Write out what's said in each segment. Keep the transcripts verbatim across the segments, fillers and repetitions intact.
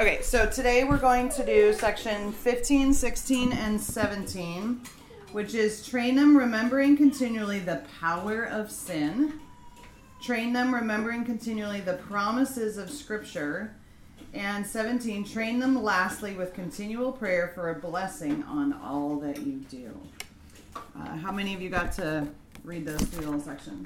Okay, so today we're going to do section fifteen, sixteen, and seventeen, which is train them remembering continually the power of sin, train them remembering continually the promises of Scripture, and seventeen, train them lastly with continual prayer for a blessing on all that you do. Uh, how many of you got to read those three little sections?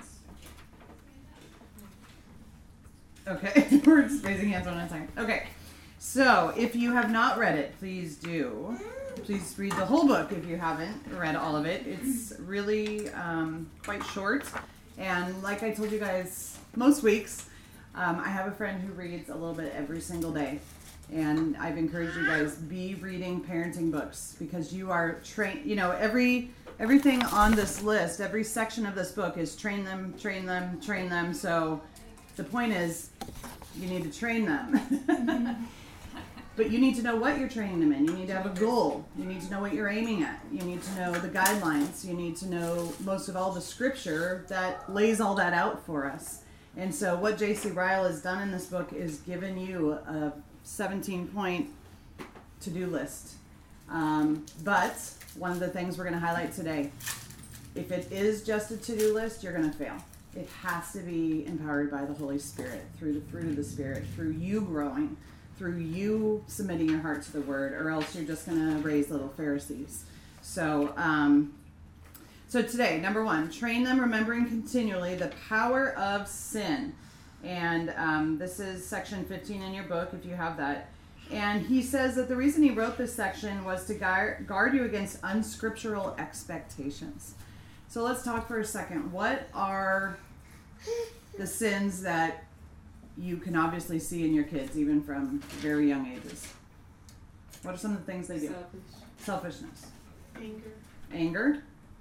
Okay, we're just raising hands one at a time. Okay, so if you have not read it, please do. Please read the whole book if you haven't read all of it. It's really um, quite short. And like I told you guys most weeks, um, I have a friend who reads a little bit every single day. And I've encouraged you guys, be reading parenting books because you are trained, you know, every everything on this list, every section of this book is train them, train them, train them. So the point is, you need to train them. But you need to know what you're training them in. You need to have a goal. You need to know what you're aiming at. You need to know the guidelines. You need to know, most of all, the Scripture that lays all that out for us. And so what J C Ryle has done in this book is given you a seventeen-point to-do list. Um, but one of the things we're going to highlight today, if it is just a to-do list, you're going to fail. It has to be empowered by the Holy Spirit, through the fruit of the Spirit, through you growing, through you submitting your heart to the Word, or else you're just going to raise little Pharisees. So, um, so today, number one, train them remembering continually the power of sin. And um, this is section fifteen in your book, if you have that. And he says that the reason he wrote this section was to guard, guard you against unscriptural expectations. So let's talk for a second. What are the sins that you can obviously see in your kids, even from very young ages? What are some of the things they do? Selfish. Selfishness. Anger. Anger.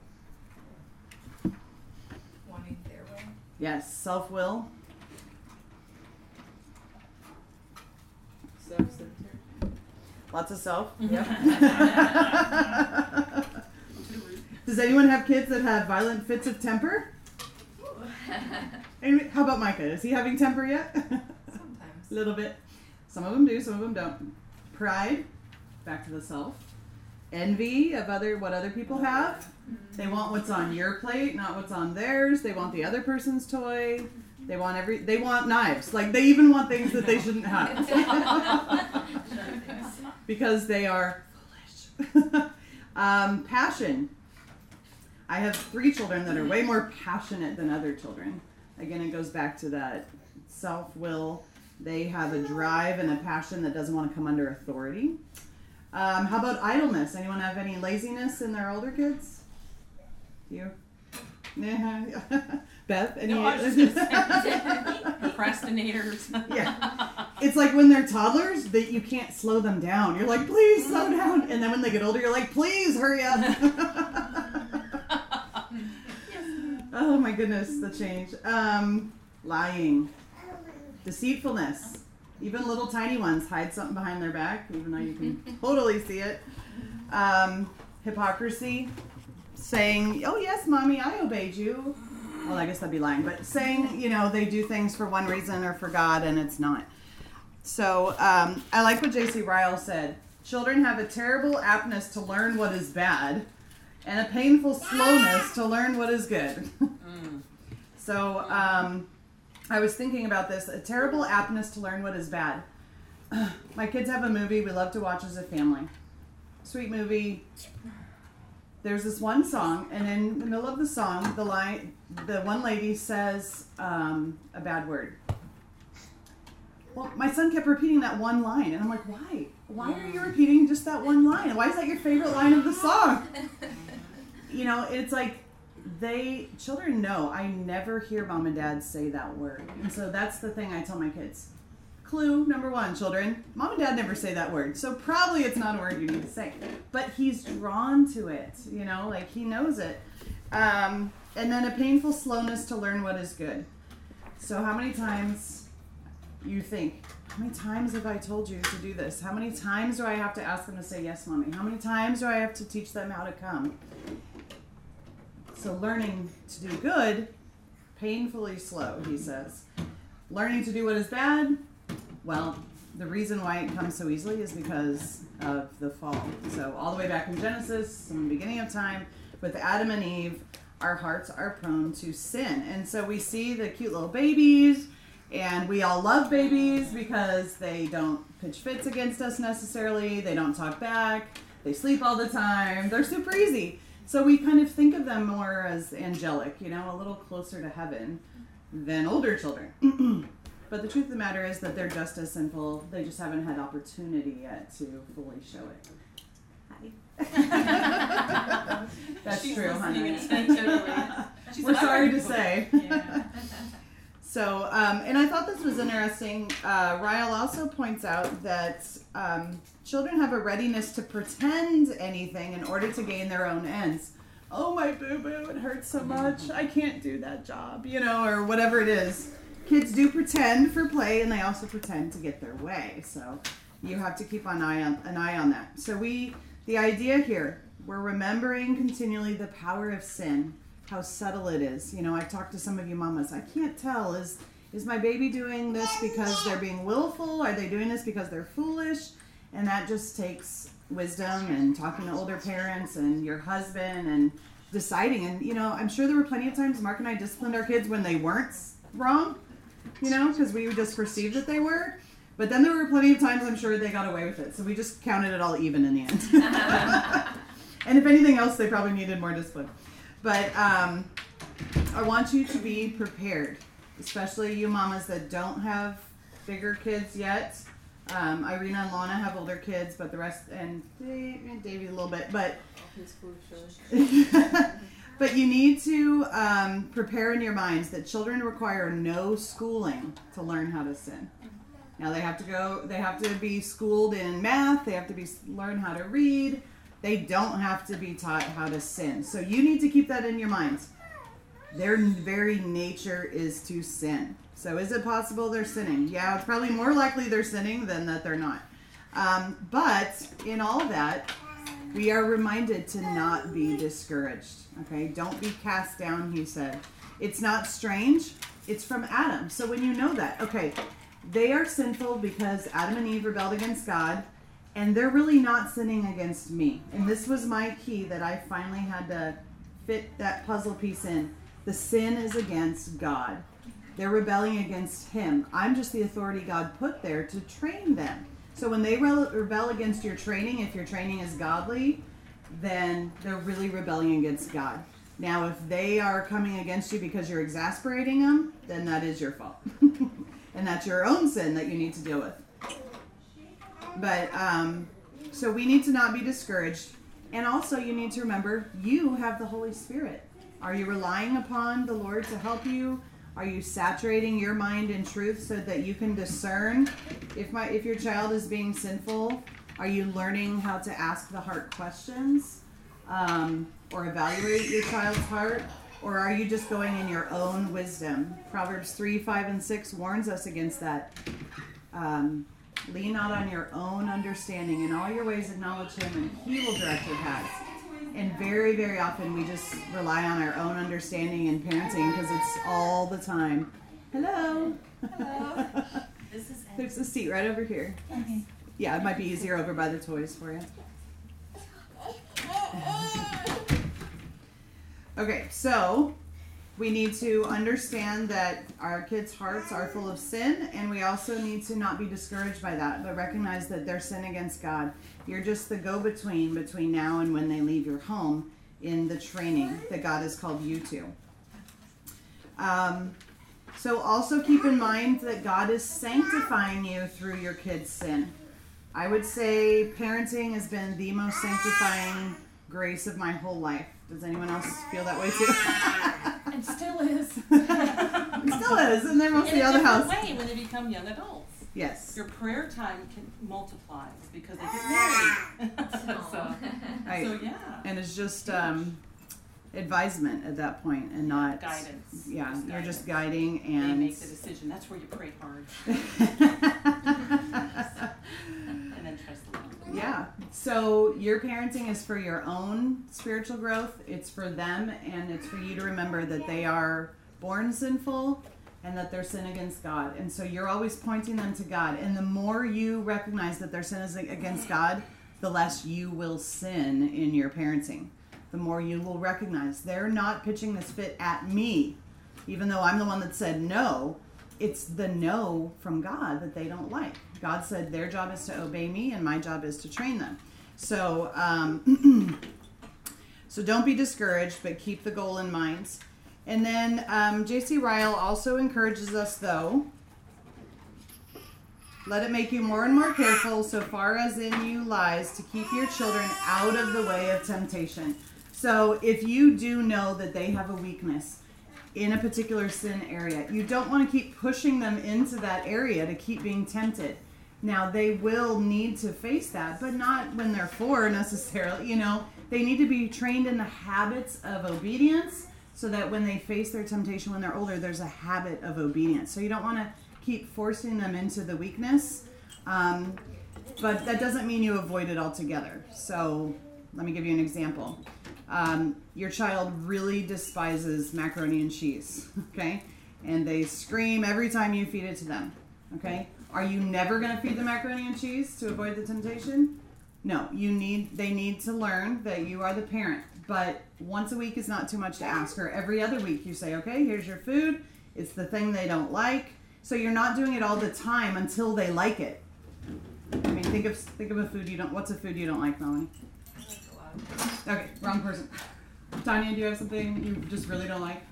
Wanting their way. Yes. Self-will. Self-centered. Lots of self. Yep. Does anyone have kids that have violent fits of temper? Anyway, how about Micah? Is he having temper yet? Sometimes. A little bit. Some of them do, some of them don't. Pride, back to the self. Envy of other what other people have. They want what's on your plate, not what's on theirs. They want the other person's toy. They want every. They want knives. Like they even want things that they shouldn't have because they are foolish. um, passion. I have three children that are way more passionate than other children. Again, it goes back to that self-will. They have a drive and a passion that doesn't want to come under authority. Um, how about idleness? Anyone have any laziness in their older kids? You? Beth? Any? No, I was just gonna say, procrastinators. Yeah. It's like when they're toddlers, that you can't slow them down. You're like, please slow down. And then when they get older, you're like, please hurry up. Oh my goodness, the change. Um, lying. Deceitfulness. Even little tiny ones hide something behind their back, even though you can totally see it. Um, hypocrisy. Saying, oh yes, mommy, I obeyed you. Well, I guess that'd be lying. But saying, you know, they do things for one reason or for God, and it's not. So um, I like what J C Ryle said. Children have a terrible aptness to learn what is bad, and a painful slowness to learn what is good. mm. So um, I was thinking about this. A terrible aptness to learn what is bad. My kids have a movie we love to watch as a family. Sweet movie. There's this one song, and in the middle of the song, the line, the one lady says um, a bad word. Well, my son kept repeating that one line, and I'm like, why? Why are you repeating just that one line? Why is that your favorite line of the song? You know, it's like they, children know I never hear mom and dad say that word. And so that's the thing I tell my kids. Clue number one, children, mom and dad never say that word. So probably it's not a word you need to say. But he's drawn to it, you know, like he knows it. Um, and then a painful slowness to learn what is good. So how many times you think, how many times have I told you to do this? How many times do I have to ask them to say yes, mommy? How many times do I have to teach them how to come? So learning to do good, painfully slow, he says. Learning to do what is bad, well, the reason why it comes so easily is because of the fall. So all the way back in Genesis, in the beginning of time, with Adam and Eve, our hearts are prone to sin. And so we see the cute little babies, and we all love babies because they don't pitch fits against us necessarily. They don't talk back. They sleep all the time. They're super easy. So we kind of think of them more as angelic, you know, a little closer to heaven than older children. But the truth of the matter is that they're just as sinful. They just haven't had opportunity yet to fully show it. Hi. That's She's true, listening honey. attentively. She We're said, sorry "I to heard say. Yeah. So, um, and I thought this was interesting. Uh, Ryle also points out that um, children have a readiness to pretend anything in order to gain their own ends. Oh, my boo-boo, it hurts so much. I can't do that job, you know, or whatever it is. Kids do pretend for play, and they also pretend to get their way. So you have to keep an eye on, an eye on that. So we, the idea here, we're remembering continually the power of sin, how subtle it is. You know, I've talked to some of you mamas. I can't tell. Is is my baby doing this because they're being willful? Are they doing this because they're foolish? And that just takes wisdom and talking to older parents and your husband and deciding. And, you know, I'm sure there were plenty of times Mark and I disciplined our kids when they weren't wrong, you know, because we just perceived that they were. But then there were plenty of times I'm sure they got away with it. So we just counted it all even in the end. And if anything else, they probably needed more discipline. But um, I want you to be prepared, especially you mamas that don't have bigger kids yet. Um, Irina and Lana have older kids, but the rest, and Dave, and Davey a little bit, but but you need to um, prepare in your minds that children require no schooling to learn how to sin. Now they have to go, they have to be schooled in math, they have to be learn how to read. They don't have to be taught how to sin. So you need to keep that in your minds. Their very nature is to sin. So is it possible they're sinning? Yeah, it's probably more likely they're sinning than that they're not. Um, but in all of that, we are reminded to not be discouraged. Okay, don't be cast down, he said. It's not strange. It's from Adam. So when you know that, okay, they are sinful because Adam and Eve rebelled against God. And they're really not sinning against me. And this was my key that I finally had to fit that puzzle piece in. The sin is against God. They're rebelling against him. I'm just the authority God put there to train them. So when they re- rebel against your training, if your training is godly, then they're really rebelling against God. Now, if they are coming against you because you're exasperating them, then that is your fault. And that's your own sin that you need to deal with. But, um, so we need to not be discouraged. And also you need to remember, you have the Holy Spirit. Are you relying upon the Lord to help you? Are you saturating your mind in truth so that you can discern if my if your child is being sinful? Are you learning how to ask the heart questions um, or evaluate your child's heart? Or are you just going in your own wisdom? Proverbs three, five, and six warns us against that. Um, Lean not on your own understanding. In all your ways acknowledge him, and he will direct your paths. And very, very often we just rely on our own understanding in parenting because it's all the time. Hello. Hello. This is Ed. There's a seat right over here. Okay. Yeah, it might be easier over by the toys for you. Okay, so we need to understand that our kids' hearts are full of sin, and we also need to not be discouraged by that, but recognize that they're sin against God. You're just the go-between between now and when they leave your home in the training that God has called you to. Um, so also keep in mind that God is sanctifying you through your kids' sin. I would say parenting has been the most sanctifying grace of my whole life. Does anyone else feel that way too? And still is. It still is, and they're mostly In a out of the different house. way when they become young adults. Yes. Your prayer time can multiplies because they get married. so, Right. so yeah. And it's just um, advisement at that point, and not Guidance. Yeah, Just you're guidance. just guiding They and. make the decision. That's where you pray hard and then trust the Lord. Yeah. So your parenting is for your own spiritual growth. It's for them, and it's for you to remember that they are born sinful. and that their sin against God. And so you're always pointing them to God. And the more you recognize that their sin is against God, the less you will sin in your parenting. The more you will recognize they're not pitching this fit at me, even though I'm the one that said no. It's the no from God that they don't like. God said their job is to obey me and my job is to train them. So, um, so don't be discouraged, but keep the goal in mind. And then um, J C Ryle also encourages us, though, let it make you more and more careful so far as in you lies to keep your children out of the way of temptation. So if you do know that they have a weakness in a particular sin area, you don't want to keep pushing them into that area to keep being tempted. Now, they will need to face that, but not when they're four necessarily. You know, they need to be trained in the habits of obedience so that when they face their temptation when they're older, there's a habit of obedience. So you don't want to keep forcing them into the weakness, um, but that doesn't mean you avoid it altogether. So let me give you an example. Um, your child really despises macaroni and cheese, okay? And they scream every time you feed it to them, okay? Are you never going to feed the macaroni and cheese to avoid the temptation? No, you need. They need to learn that you are the parent. But once a week is not too much to ask. Or every other week you say, okay, here's your food. It's the thing they don't like. So you're not doing it all the time until they like it. I mean, think of think of a food you don't. What's a food you don't like, Melanie? Okay, wrong person. Tanya, do you have something you just really don't like?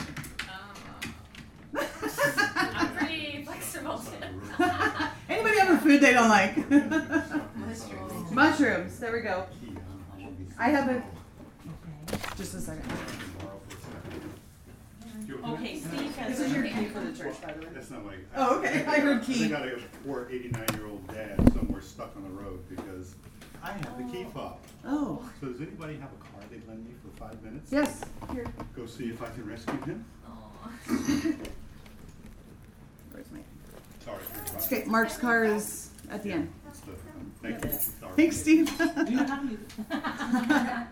Um, I'm pretty flexible too. Anybody have a food they don't like? Mushrooms. Mushrooms. There we go. I have a. Just a second. Okay, Steve has. This is your key for the church, by the way. That's not like. Oh, okay. I heard I key. got a poor eighty-nine-year-old dad somewhere stuck on the road because I have the key fob. Oh. So does anybody have a car they'd lend me for five minutes? Yes. Here. Go see if I can rescue him? Aw. Where's my? Sorry. for your Okay, Mark's car is at the end. It's the- Thank you. Sorry. Thanks, Steve. Do you have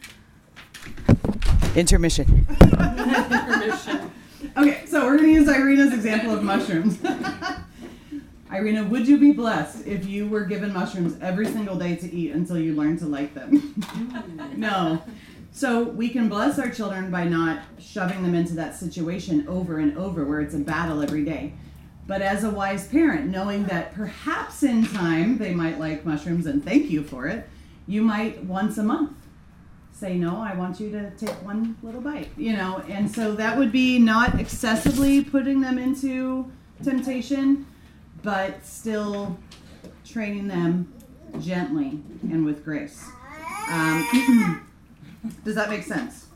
any? Intermission. Permission. Okay, so we're going to use Irina's example of mushrooms. Irina, would you be blessed if you were given mushrooms every single day to eat until you learned to like them? No. So we can bless our children by not shoving them into that situation over and over where it's a battle every day. But as a wise parent, knowing that perhaps in time they might like mushrooms and thank you for it, you might once a month say, no, I want you to take one little bite, you know, and so that would be not excessively putting them into temptation, but still training them gently and with grace. Um, does that make sense?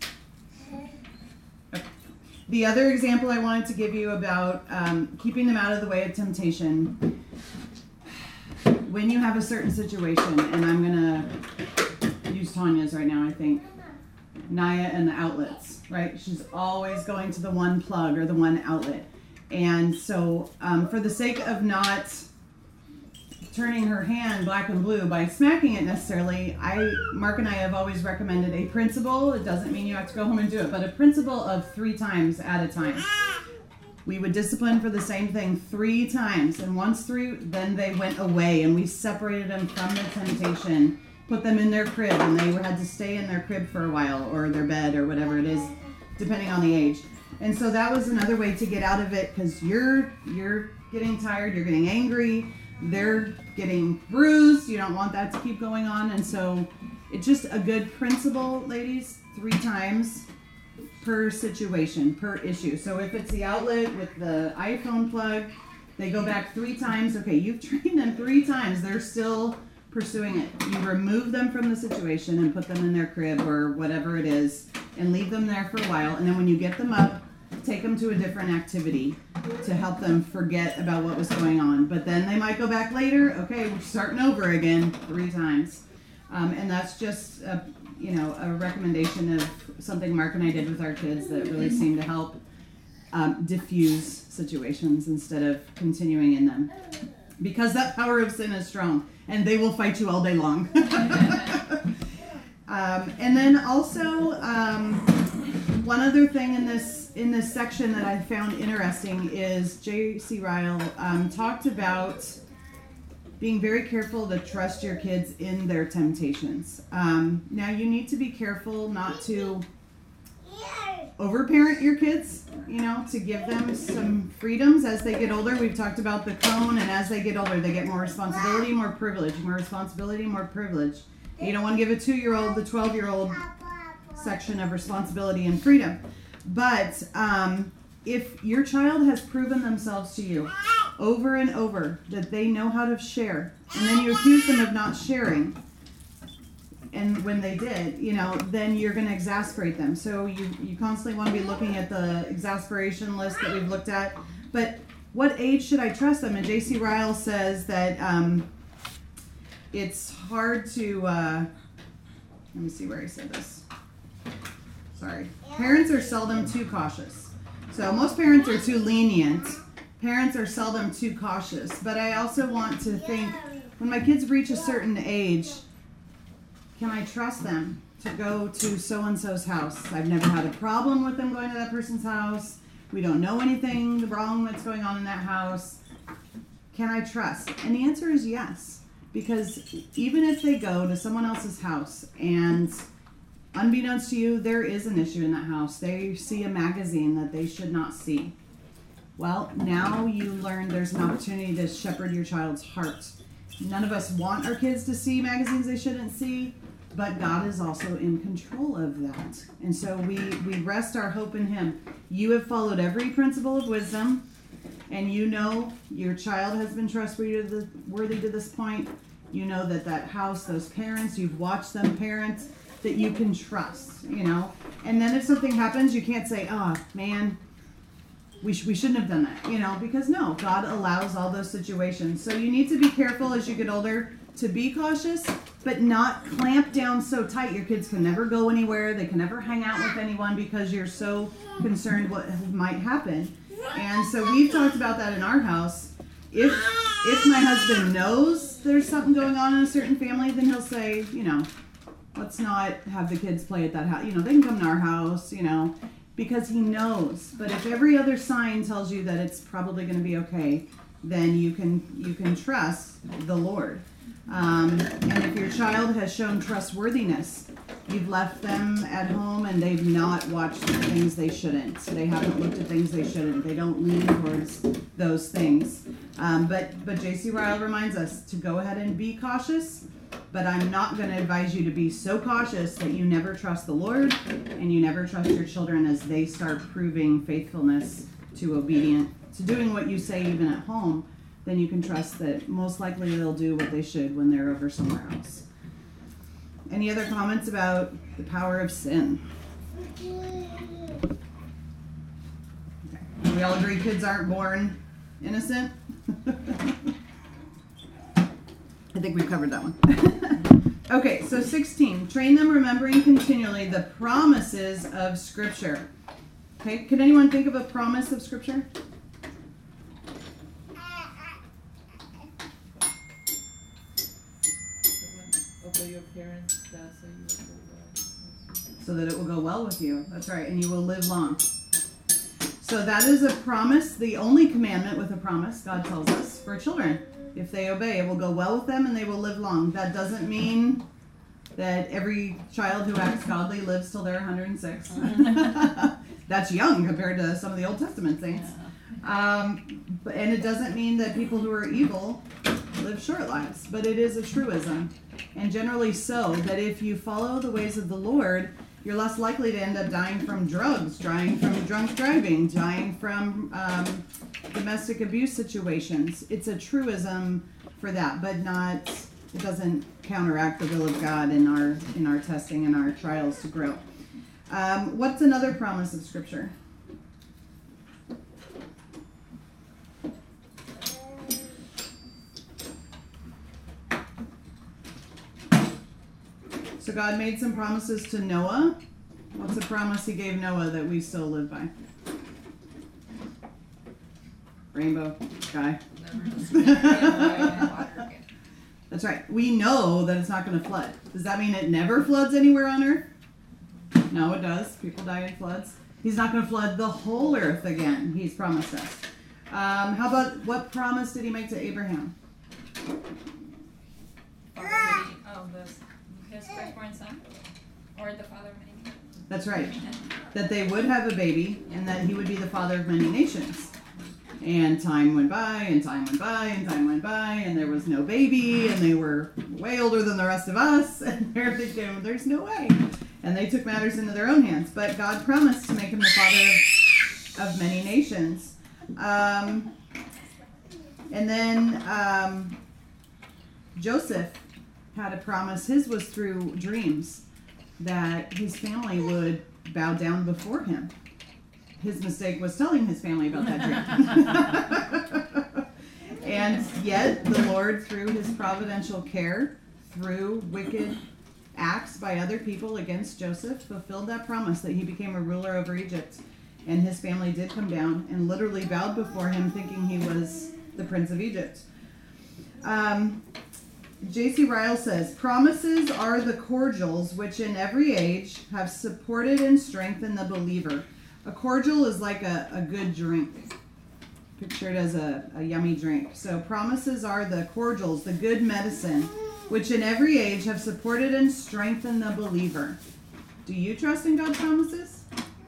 Okay. The other example I wanted to give you about um, keeping them out of the way of temptation, when you have a certain situation, and I'm going to use Tanya's right now, I think. Naya and the outlets, right? She's always going to the one plug or the one outlet. And so um, for the sake of not turning her hand black and blue by smacking it necessarily, I, Mark and I have always recommended a principle. It doesn't mean you have to go home and do it, but a principle of three times at a time. We would discipline for the same thing three times. And once three, then they went away and we separated them from the temptation, put them in their crib, and they had to stay in their crib for a while, or their bed, or whatever it is, depending on the age. And so that was another way to get out of it, because you're you're getting tired, you're getting angry, they're getting bruised, you don't want that to keep going on. And so it's just a good principle, ladies, three times per situation, per issue. So if it's the outlet with the iPhone plug, they go back three times. Okay, you've trained them three times, they're still pursuing it. You remove them from the situation and put them in their crib or whatever it is and leave them there for a while, and then when you get them up, take them to a different activity to help them forget about what was going on. But then they might go back later. Okay, we're starting over again three times. Um, and that's just a, you know, a recommendation of something Mark and I did with our kids that really seemed to help um, diffuse situations instead of continuing in them. Because that power of sin is strong, and they will fight you all day long. um, and then also, um, one other thing in this in this section that I found interesting is J C Ryle um, talked about being very careful to trust your kids in their temptations. Um, now, you need to be careful not to overparent your kids, you know, to give them some freedoms as they get older. We've talked about the cone, and as they get older, they get more responsibility, more privilege, more responsibility, more privilege. You don't want to give a two-year-old the twelve-year-old section of responsibility and freedom. But um, if your child has proven themselves to you over and over that they know how to share, and then you accuse them of not sharing, and when they did, you know, then you're going to exasperate them. So you, you constantly want to be looking at the exasperation list that we've looked at. But what age should I trust them? And J C Ryle says that um, it's hard to, uh, let me see where he said this. Sorry. Parents are seldom too cautious. So most parents are too lenient. Parents are seldom too cautious. But I also want to think, when my kids reach a certain age, can I trust them to go to so-and-so's house? I've never had a problem with them going to that person's house. We don't know anything wrong that's going on in that house. Can I trust? And the answer is yes. Because even if they go to someone else's house and unbeknownst to you, there is an issue in that house. They see a magazine that they should not see. Well, now you learn there's an opportunity to shepherd your child's heart. None of us want our kids to see magazines they shouldn't see, but God is also in control of that. And so we, we rest our hope in Him. You have followed every principle of wisdom, and you know your child has been trustworthy to, the, worthy to this point. You know that that house, those parents, you've watched them parent, that you can trust, you know. And then if something happens, you can't say, oh, man, we, sh- we shouldn't have done that, you know, because no, God allows all those situations. So you need to be careful as you get older to be cautious, but not clamp down so tight your kids can never go anywhere, they can never hang out with anyone because you're so concerned what might happen. And so we've talked about that in our house. If if my husband knows there's something going on in a certain family, then he'll say, you know, let's not have the kids play at that house. You know, they can come to our house, you know, because he knows. But if every other sign tells you that it's probably going to be okay, then you can you can trust the Lord. Um, and if your child has shown trustworthiness, you've left them at home and they've not watched things they shouldn't. They haven't looked at things they shouldn't. They don't lean towards those things. Um, but but J C Ryle reminds us to go ahead and be cautious. But I'm not going to advise you to be so cautious that you never trust the Lord and you never trust your children as they start proving faithfulness to obedient, to doing what you say even at home. Then you can trust that most likely they'll do what they should when they're over somewhere else. Any other comments about the power of sin? Okay. We all agree kids aren't born innocent? I think we've covered that one. Okay, so sixteen. Train them remembering continually the promises of Scripture. Okay, can anyone think of a promise of Scripture? Obey your parents, uh, so you will go well. So that it will go well with you. That's right, and you will live long. So that is a promise, the only commandment with a promise, God tells us, for children. If they obey, it will go well with them and they will live long. That doesn't mean that every child who acts godly lives till they're one hundred six. That's young compared to some of the Old Testament saints. Um, but, and it doesn't mean that people who are evil live short lives, but it is a truism. And generally so, that if you follow the ways of the Lord, you're less likely to end up dying from drugs, dying from drunk driving, dying from um, domestic abuse situations. It's a truism for that, but not, it doesn't counteract the will of God in our in our testing and our trials to grow. Um, what's another promise of Scripture? So God made some promises to Noah. What's a promise He gave Noah that we still live by? Rainbow sky. That's right. We know that it's not going to flood. Does that mean it never floods anywhere on Earth? No, it does. People die in floods. He's not going to flood the whole earth again. He's promised us. Um, how about what promise did he make to Abraham? Oh, the, his firstborn son? Or the father of many nations? That's right. That they would have a baby and that he would be the father of many nations. And time went by and time went by and time went by and there was no baby and they were way older than the rest of us and they're thinking, there's no way. And they took matters into their own hands. But God promised to make him the father of, of many nations. Um, and then um, Joseph had a promise. His was through dreams that his family would bow down before him. His mistake was telling his family about that dream. And yet the Lord, through his providential care, through wicked acts by other people against Joseph, fulfilled that promise that he became a ruler over Egypt. And his family did come down and literally bowed before him thinking he was the Prince of Egypt. Um, J C Ryle says, promises are the cordials which in every age have supported and strengthened the believer. A cordial is like a, a good drink, pictured as a, a yummy drink. So promises are the cordials, the good medicine, which in every age have supported and strengthened the believer. Do you trust in God's promises?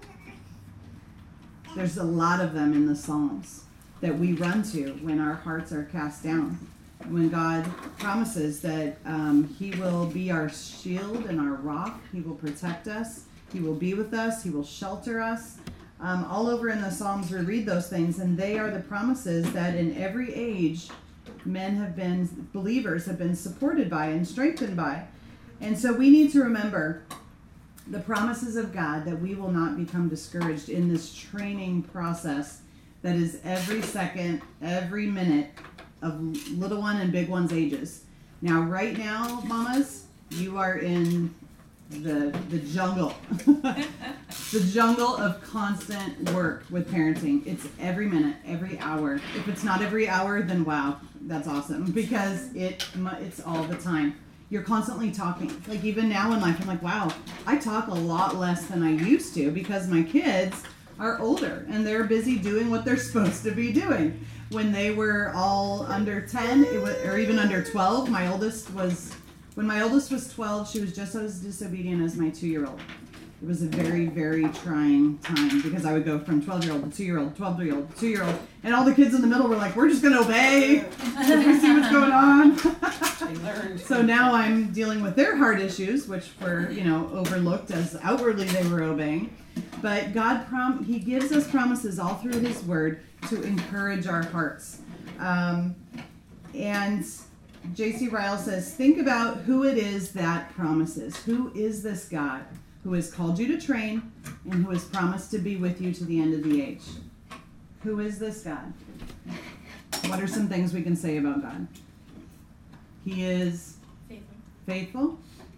There's a lot of them in the Psalms that we run to when our hearts are cast down. When God promises that um, he will be our shield and our rock, he will protect us, he will be with us, he will shelter us. Um, all over in the Psalms we read those things, and they are the promises that in every age men have been, believers have been supported by and strengthened by. And so we need to remember the promises of God, that we will not become discouraged in this training process that is every second, every minute of little one and big one's ages. Now, right now, mamas, you are in the the jungle. The jungle of constant work with parenting. It's every minute, every hour. If it's not every hour, then wow, that's awesome, because it it's all the time. You're constantly talking. Like even now in life, I'm like, wow, I talk a lot less than I used to because my kids are older and they're busy doing what they're supposed to be doing. When they were all under ten, it was, or even under twelve, my oldest was, when my oldest was twelve, she was just as disobedient as my two-year-old. It was a very, very trying time because I would go from twelve-year-old to two-year-old, twelve-year-old to two-year-old, and all the kids in the middle were like, we're just going to obey. We see what's going on. They learned. So now I'm dealing with their heart issues, which were, you know, overlooked as outwardly they were obeying. But God, prom- he gives us promises all through his word to encourage our hearts. Um, and J C Ryle says, think about who it is that promises. Who is this God who has called you to train and who has promised to be with you to the end of the age? Who is this God? What are some things we can say about God? He is Faithful. faithful,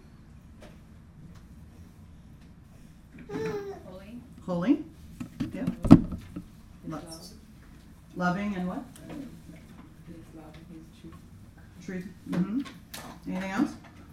Holy. holy, yep. Lo- loving, and what? His love and his truth. Truth. Mm-hmm. Anything else?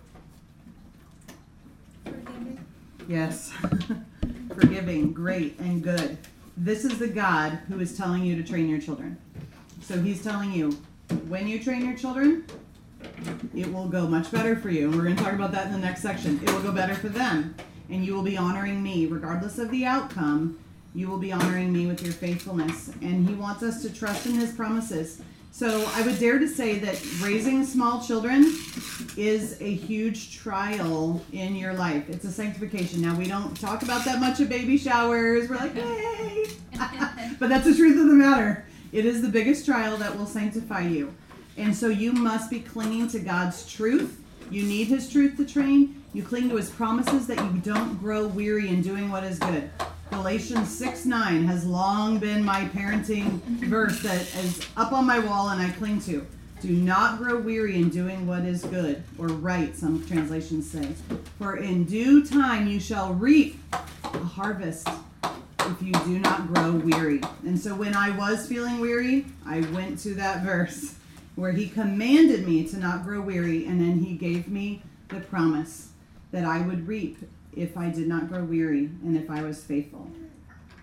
Forgiving. Yes. Forgiving, great, and good. This is the God who is telling you to train your children. So he's telling you, when you train your children, it will go much better for you. And we're going to talk about that in the next section. It will go better for them. And you will be honoring me. Regardless of the outcome, you will be honoring me with your faithfulness. And he wants us to trust in his promises. So I would dare to say that raising small children is a huge trial in your life. It's a sanctification. Now, we don't talk about that much at baby showers. We're like, yay! But that's the truth of the matter. It is the biggest trial that will sanctify you. And so you must be clinging to God's truth. You need his truth to train. You cling to his promises that you don't grow weary in doing what is good. Galatians six nine has long been my parenting verse that is up on my wall and I cling to. Do not grow weary in doing what is good or right, some translations say. For in due time you shall reap a harvest if you do not grow weary. And so when I was feeling weary, I went to that verse where he commanded me to not grow weary, and then he gave me the promise that I would reap if I did not grow weary and if I was faithful.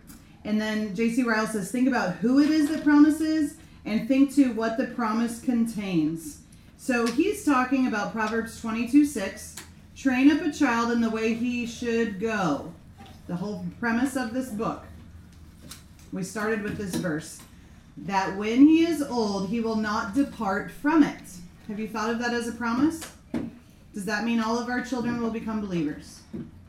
And then J C Ryle says, think about who it is that promises and think to what the promise contains. So he's talking about Proverbs twenty-two six. Train up a child in the way he should go. The whole premise of this book. We started with this verse. That when he is old, he will not depart from it. Have you thought of that as a promise? Does that mean all of our children will become believers?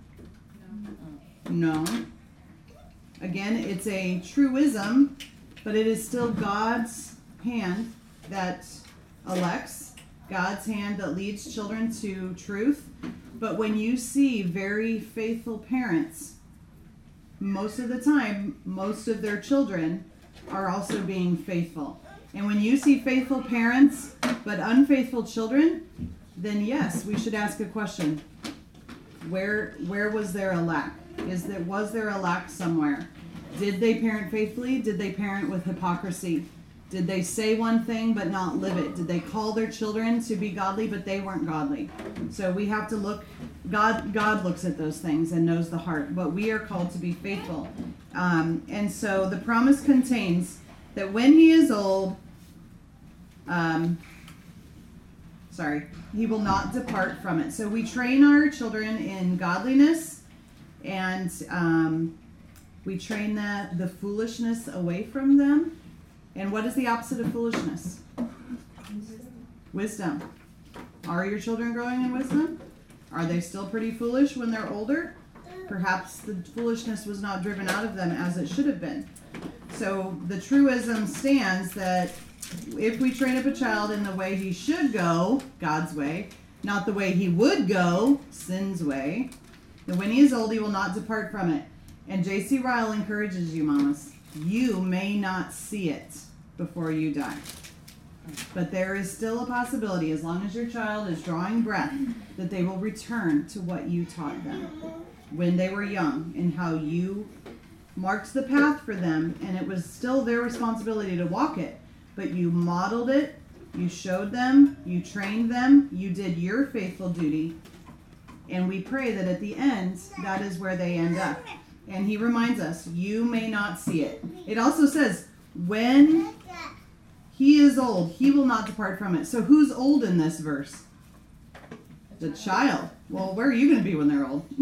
No. Again, it's a truism, but it is still God's hand that elects, God's hand that leads children to truth. But when you see very faithful parents, most of the time, most of their children are also being faithful. And when you see faithful parents, but unfaithful children, then yes, we should ask a question. Where where was there a lack? Is there, was there a lack somewhere? Did they parent faithfully? Did they parent with hypocrisy? Did they say one thing but not live it? Did they call their children to be godly but they weren't godly? So we have to look, God God looks at those things and knows the heart, but we are called to be faithful. Um, and so the promise contains that when he is old, um, sorry, he will not depart from it. So we train our children in godliness, and um, we train the, the foolishness away from them. And what is the opposite of foolishness? Wisdom. Are your children growing in wisdom? Are they still pretty foolish when they're older? Perhaps the foolishness was not driven out of them as it should have been. So the truism stands that if we train up a child in the way he should go, God's way, not the way he would go, sin's way, then when he is old, he will not depart from it. And J C Ryle encourages you, mamas, you may not see it before you die. But there is still a possibility, as long as your child is drawing breath, that they will return to what you taught them when they were young and how you marked the path for them, and it was still their responsibility to walk it. But you modeled it, you showed them, you trained them, you did your faithful duty, and we pray that at the end, that is where they end up. And he reminds us, you may not see it. It also says, when he is old, he will not depart from it. So who's old in this verse? The child. Well, where are you going to be when they're old?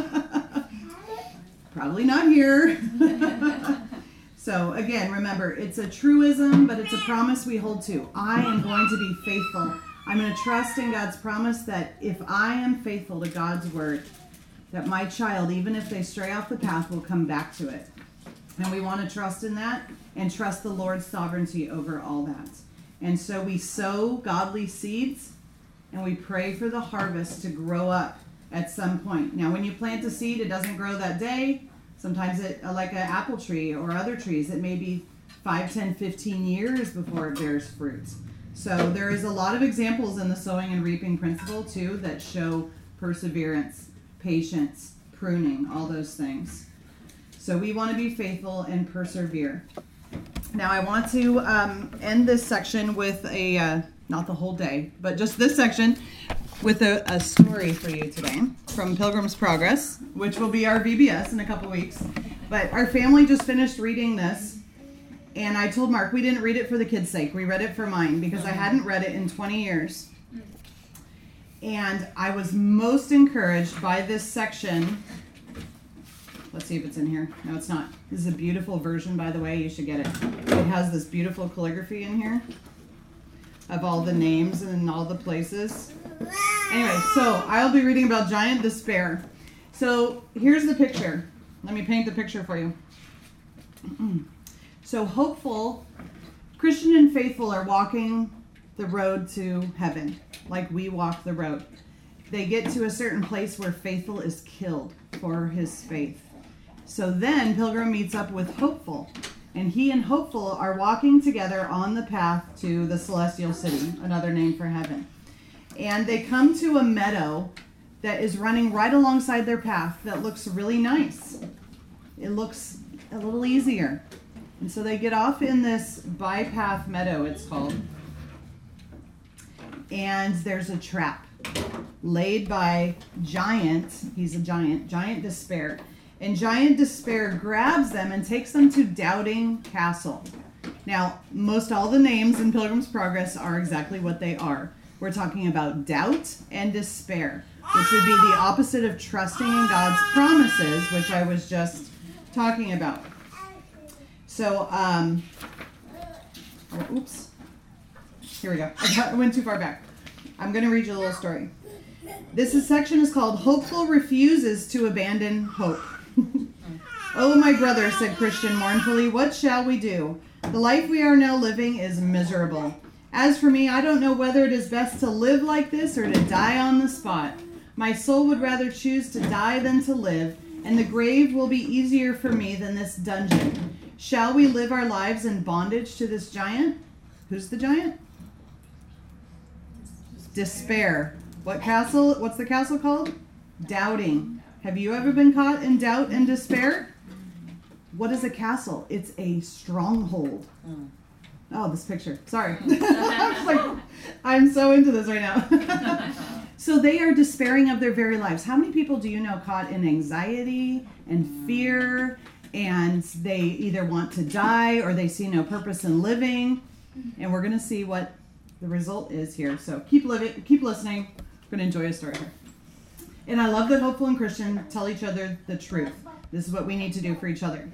Probably not here. So again, remember, it's a truism, but it's a promise we hold to. I am going to be faithful. I'm going to trust in God's promise that if I am faithful to God's word, that my child, even if they stray off the path, will come back to it. And we want to trust in that and trust the Lord's sovereignty over all that. And so we sow godly seeds and we pray for the harvest to grow up at some point. Now, when you plant a seed, it doesn't grow that day. Sometimes it, like an apple tree or other trees, it may be five, ten, fifteen years before it bears fruit. So there is a lot of examples in the sowing and reaping principle, too, that show perseverance, patience, pruning, all those things. So we want to be faithful and persevere. Now I want to um, end this section with a, uh, not the whole day, but just this section with a, a story for you today from Pilgrim's Progress, which will be our V B S in a couple weeks. But our family just finished reading this, and I told Mark we didn't read it for the kids' sake. We read it for mine because I hadn't read it in twenty years. And I was most encouraged by this section. Let's see if it's in here. No, it's not. This is a beautiful version, by the way. You should get it. It has this beautiful calligraphy in here of all the names and all the places. Anyway, so I'll be reading about giant despair. So here's the picture. Let me paint the picture for you. So hopeful, Christian and faithful are walking the road to heaven, like we walk the road. They get to a certain place where faithful is killed for his faith. So then Pilgrim meets up with hopeful, and he and hopeful are walking together on the path to the celestial city, another name for heaven. And they come to a meadow that is running right alongside their path that looks really nice. It looks a little easier. And so they get off in this bypath meadow, it's called. And there's a trap laid by Giant. He's a giant, Giant Despair. and giant despair grabs them and takes them to Doubting Castle. Now, most all the names in Pilgrim's Progress are exactly what they are. We're talking about doubt and despair, which would be the opposite of trusting in God's promises, which I was just talking about. So, um, oh, oops. Here we go. I, got, I went too far back. I'm going to read you a little story. This is, section is called Hopeful Refuses to Abandon Hope. Oh, my brother, said Christian mournfully, what shall we do? The life we are now living is miserable. As for me, I don't know whether it is best to live like this or to die on the spot. My soul would rather choose to die than to live, and the grave will be easier for me than this dungeon. Shall we live our lives in bondage to this giant? Who's the giant? Despair. What castle? What's the castle called? Doubting. Have you ever been caught in doubt and despair? What is a castle? It's a stronghold. Mm. Oh, this picture. Sorry. I was like, I'm so into this right now. So they are despairing of their very lives. How many people do you know caught in anxiety and fear, and they either want to die or they see no purpose in living? And we're going to see what the result is here. So keep living, keep listening. We're going to enjoy a story here. And I love that Hopeful and Christian tell each other the truth. This is what we need to do for each other.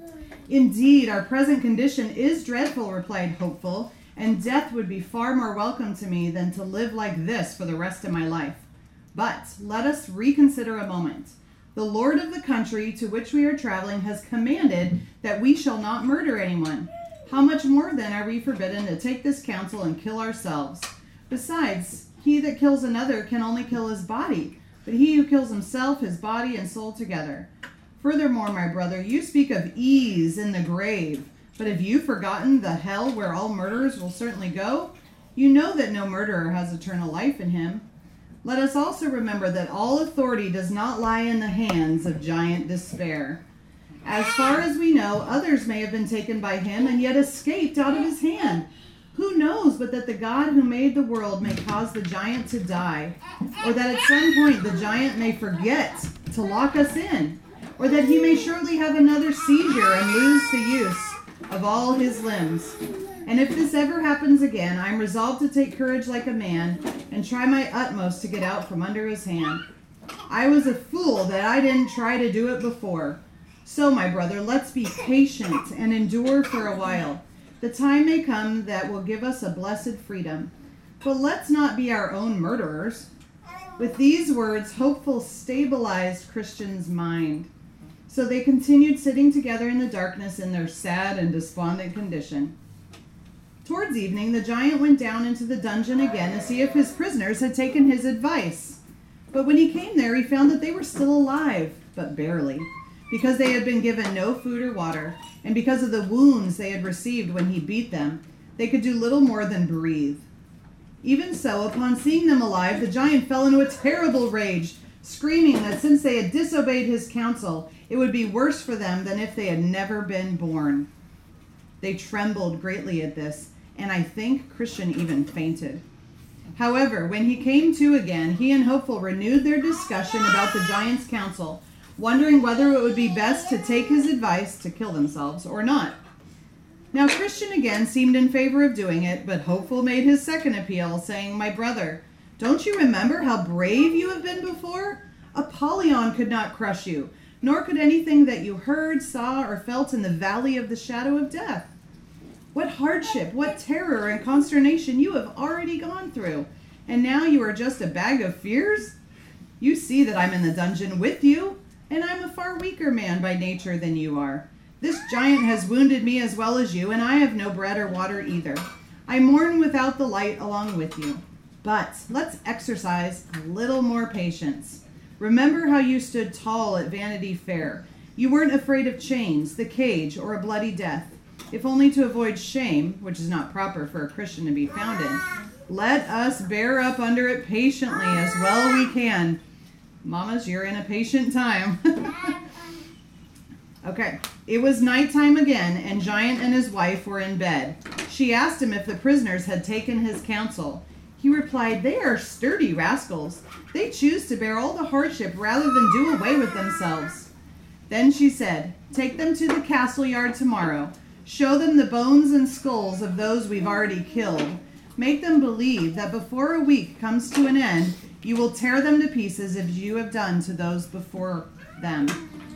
Indeed, our present condition is dreadful, replied Hopeful, and death would be far more welcome to me than to live like this for the rest of my life. But let us reconsider a moment. The Lord of the country to which we are traveling has commanded that we shall not murder anyone. How much more then are we forbidden to take this counsel and kill ourselves? Besides, he that kills another can only kill his body, but he who kills himself, his body and soul together. Furthermore, my brother, you speak of ease in the grave, but have you forgotten the hell where all murderers will certainly go? You know that no murderer has eternal life in him. Let us also remember that all authority does not lie in the hands of giant despair. As far as we know, others may have been taken by him and yet escaped out of his hand. Who knows but that the God who made the world may cause the giant to die, or that at some point the giant may forget to lock us in, or that he may surely have another seizure and lose the use of all his limbs. And if this ever happens again, I am resolved to take courage like a man and try my utmost to get out from under his hand. I was a fool that I didn't try to do it before. So, my brother, let's be patient and endure for a while. The time may come that will give us a blessed freedom. But let's not be our own murderers. With these words, Hopeful stabilized Christian's mind. So they continued sitting together in the darkness in their sad and despondent condition. Towards evening, the giant went down into the dungeon again to see if his prisoners had taken his advice. But when he came there, he found that they were still alive, but barely, because they had been given no food or water, and because of the wounds they had received when he beat them, they could do little more than breathe. Even so, upon seeing them alive, the giant fell into a terrible rage, screaming that since they had disobeyed his counsel, it would be worse for them than if they had never been born. They trembled greatly at this, and I think Christian even fainted. However, when he came to again, he and Hopeful renewed their discussion about the giant's counsel, wondering whether it would be best to take his advice to kill themselves or not. Now Christian again seemed in favor of doing it, but Hopeful made his second appeal, saying, My brother, don't you remember how brave you have been before? Apollyon could not crush you, nor could anything that you heard, saw, or felt in the valley of the shadow of death. What hardship, what terror and consternation you have already gone through, and now you are just a bag of fears? You see that I'm in the dungeon with you, and I'm a far weaker man by nature than you are. This giant has wounded me as well as you, and I have no bread or water either. I mourn without the light along with you. But let's exercise a little more patience. Remember how you stood tall at Vanity Fair. You weren't afraid of chains, the cage, or a bloody death, if only to avoid shame, which is not proper for a Christian to be found in. Let us bear up under it patiently as well we can. Mamas, you're in a patient time. Okay, it was nighttime again, and Giant and his wife were in bed. She asked him if the prisoners had taken his counsel. He replied, They are sturdy rascals. They choose to bear all the hardship rather than do away with themselves. Then she said, "Take them to the castle yard tomorrow. Show them the bones and skulls of those we've already killed. Make them believe that before a week comes to an end, you will tear them to pieces as you have done to those before them."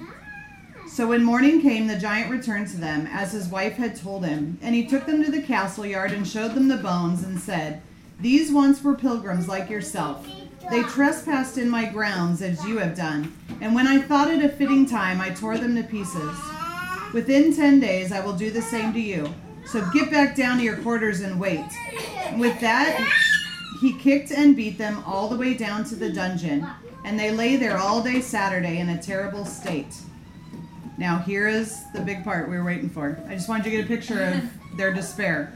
So when morning came, the giant returned to them, as his wife had told him. And he took them to the castle yard and showed them the bones and said, "These once were pilgrims like yourself. They trespassed in my grounds as you have done. And when I thought it a fitting time, I tore them to pieces. Within ten days, I will do the same to you. So get back down to your quarters and wait." With that, he kicked and beat them all the way down to the dungeon. And they lay there all day Saturday in a terrible state. Now here is the big part we were waiting for. I just wanted you to get a picture of their despair.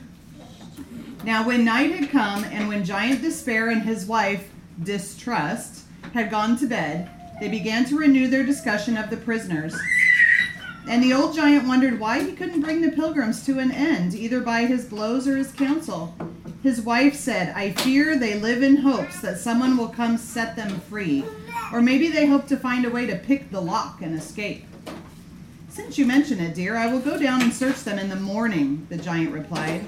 Now when night had come, and when Giant Despair and his wife, Distrust, had gone to bed, they began to renew their discussion of the prisoners. And the old giant wondered why he couldn't bring the pilgrims to an end, either by his blows or his counsel. His wife said, "I fear they live in hopes that someone will come set them free. Or maybe they hope to find a way to pick the lock and escape." "Since you mention it, dear, I will go down and search them in the morning," the giant replied.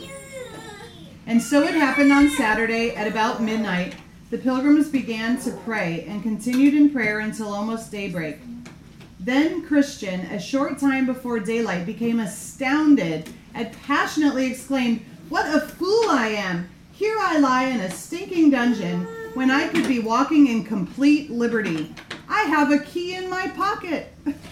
And so it happened on Saturday at about midnight. The pilgrims began to pray and continued in prayer until almost daybreak. Then Christian, a short time before daylight, became astounded and passionately exclaimed, "What a fool I am! Here I lie in a stinking dungeon when I could be walking in complete liberty. I have a key in my pocket."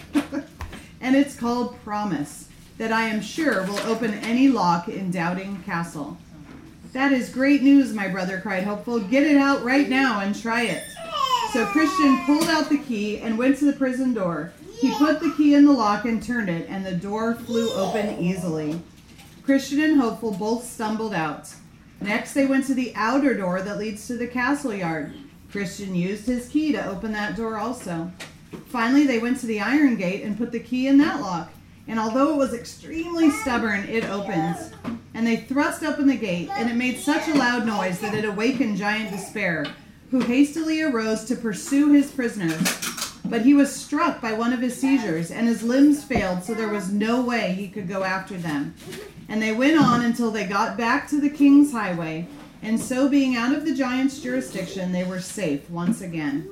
And it's called Promise, that I am sure will open any lock in Doubting Castle. "That is great news, my brother," cried Hopeful. "Get it out right now and try it." So Christian pulled out the key and went to the prison door. He put the key in the lock and turned it, and the door flew open easily. Christian and Hopeful both stumbled out. Next, they went to the outer door that leads to the castle yard. Christian used his key to open that door also. Finally, they went to the iron gate and put the key in that lock. And although it was extremely stubborn, it opened. And they thrust open the gate, and it made such a loud noise that it awakened Giant Despair, who hastily arose to pursue his prisoners. But he was struck by one of his seizures, and his limbs failed, so there was no way he could go after them. And they went on until they got back to the King's Highway, and so being out of the giant's jurisdiction, they were safe once again.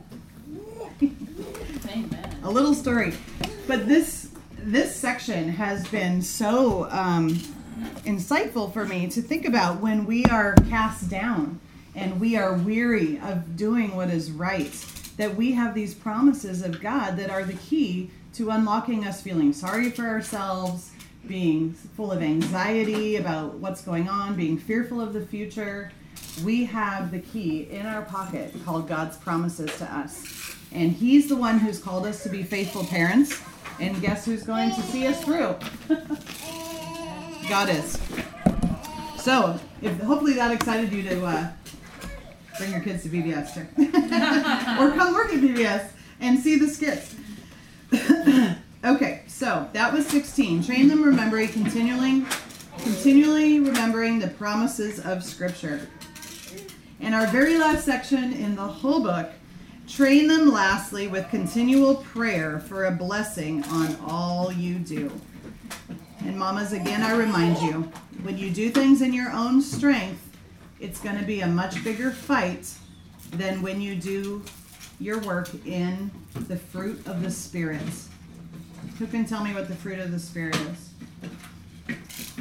Amen. A little story. But this this section has been so um, insightful for me to think about when we are cast down and we are weary of doing what is right, that we have these promises of God that are the key to unlocking us feeling sorry for ourselves, being full of anxiety about what's going on, being fearful of the future. We have the key in our pocket called God's promises to us. And he's the one who's called us to be faithful parents. And guess who's going to see us through? God is. So, if hopefully that excited you to uh, bring your kids to B B S too. Or come work at B B S and see the skits. Okay, so that was sixteen. Train them remembering, continually, continually remembering the promises of Scripture. And our very last section in the whole book, train them lastly with continual prayer for a blessing on all you do. And mamas, again, I remind you, when you do things in your own strength, it's going to be a much bigger fight than when you do your work in the fruit of the Spirit. Who can tell me what the fruit of the Spirit is?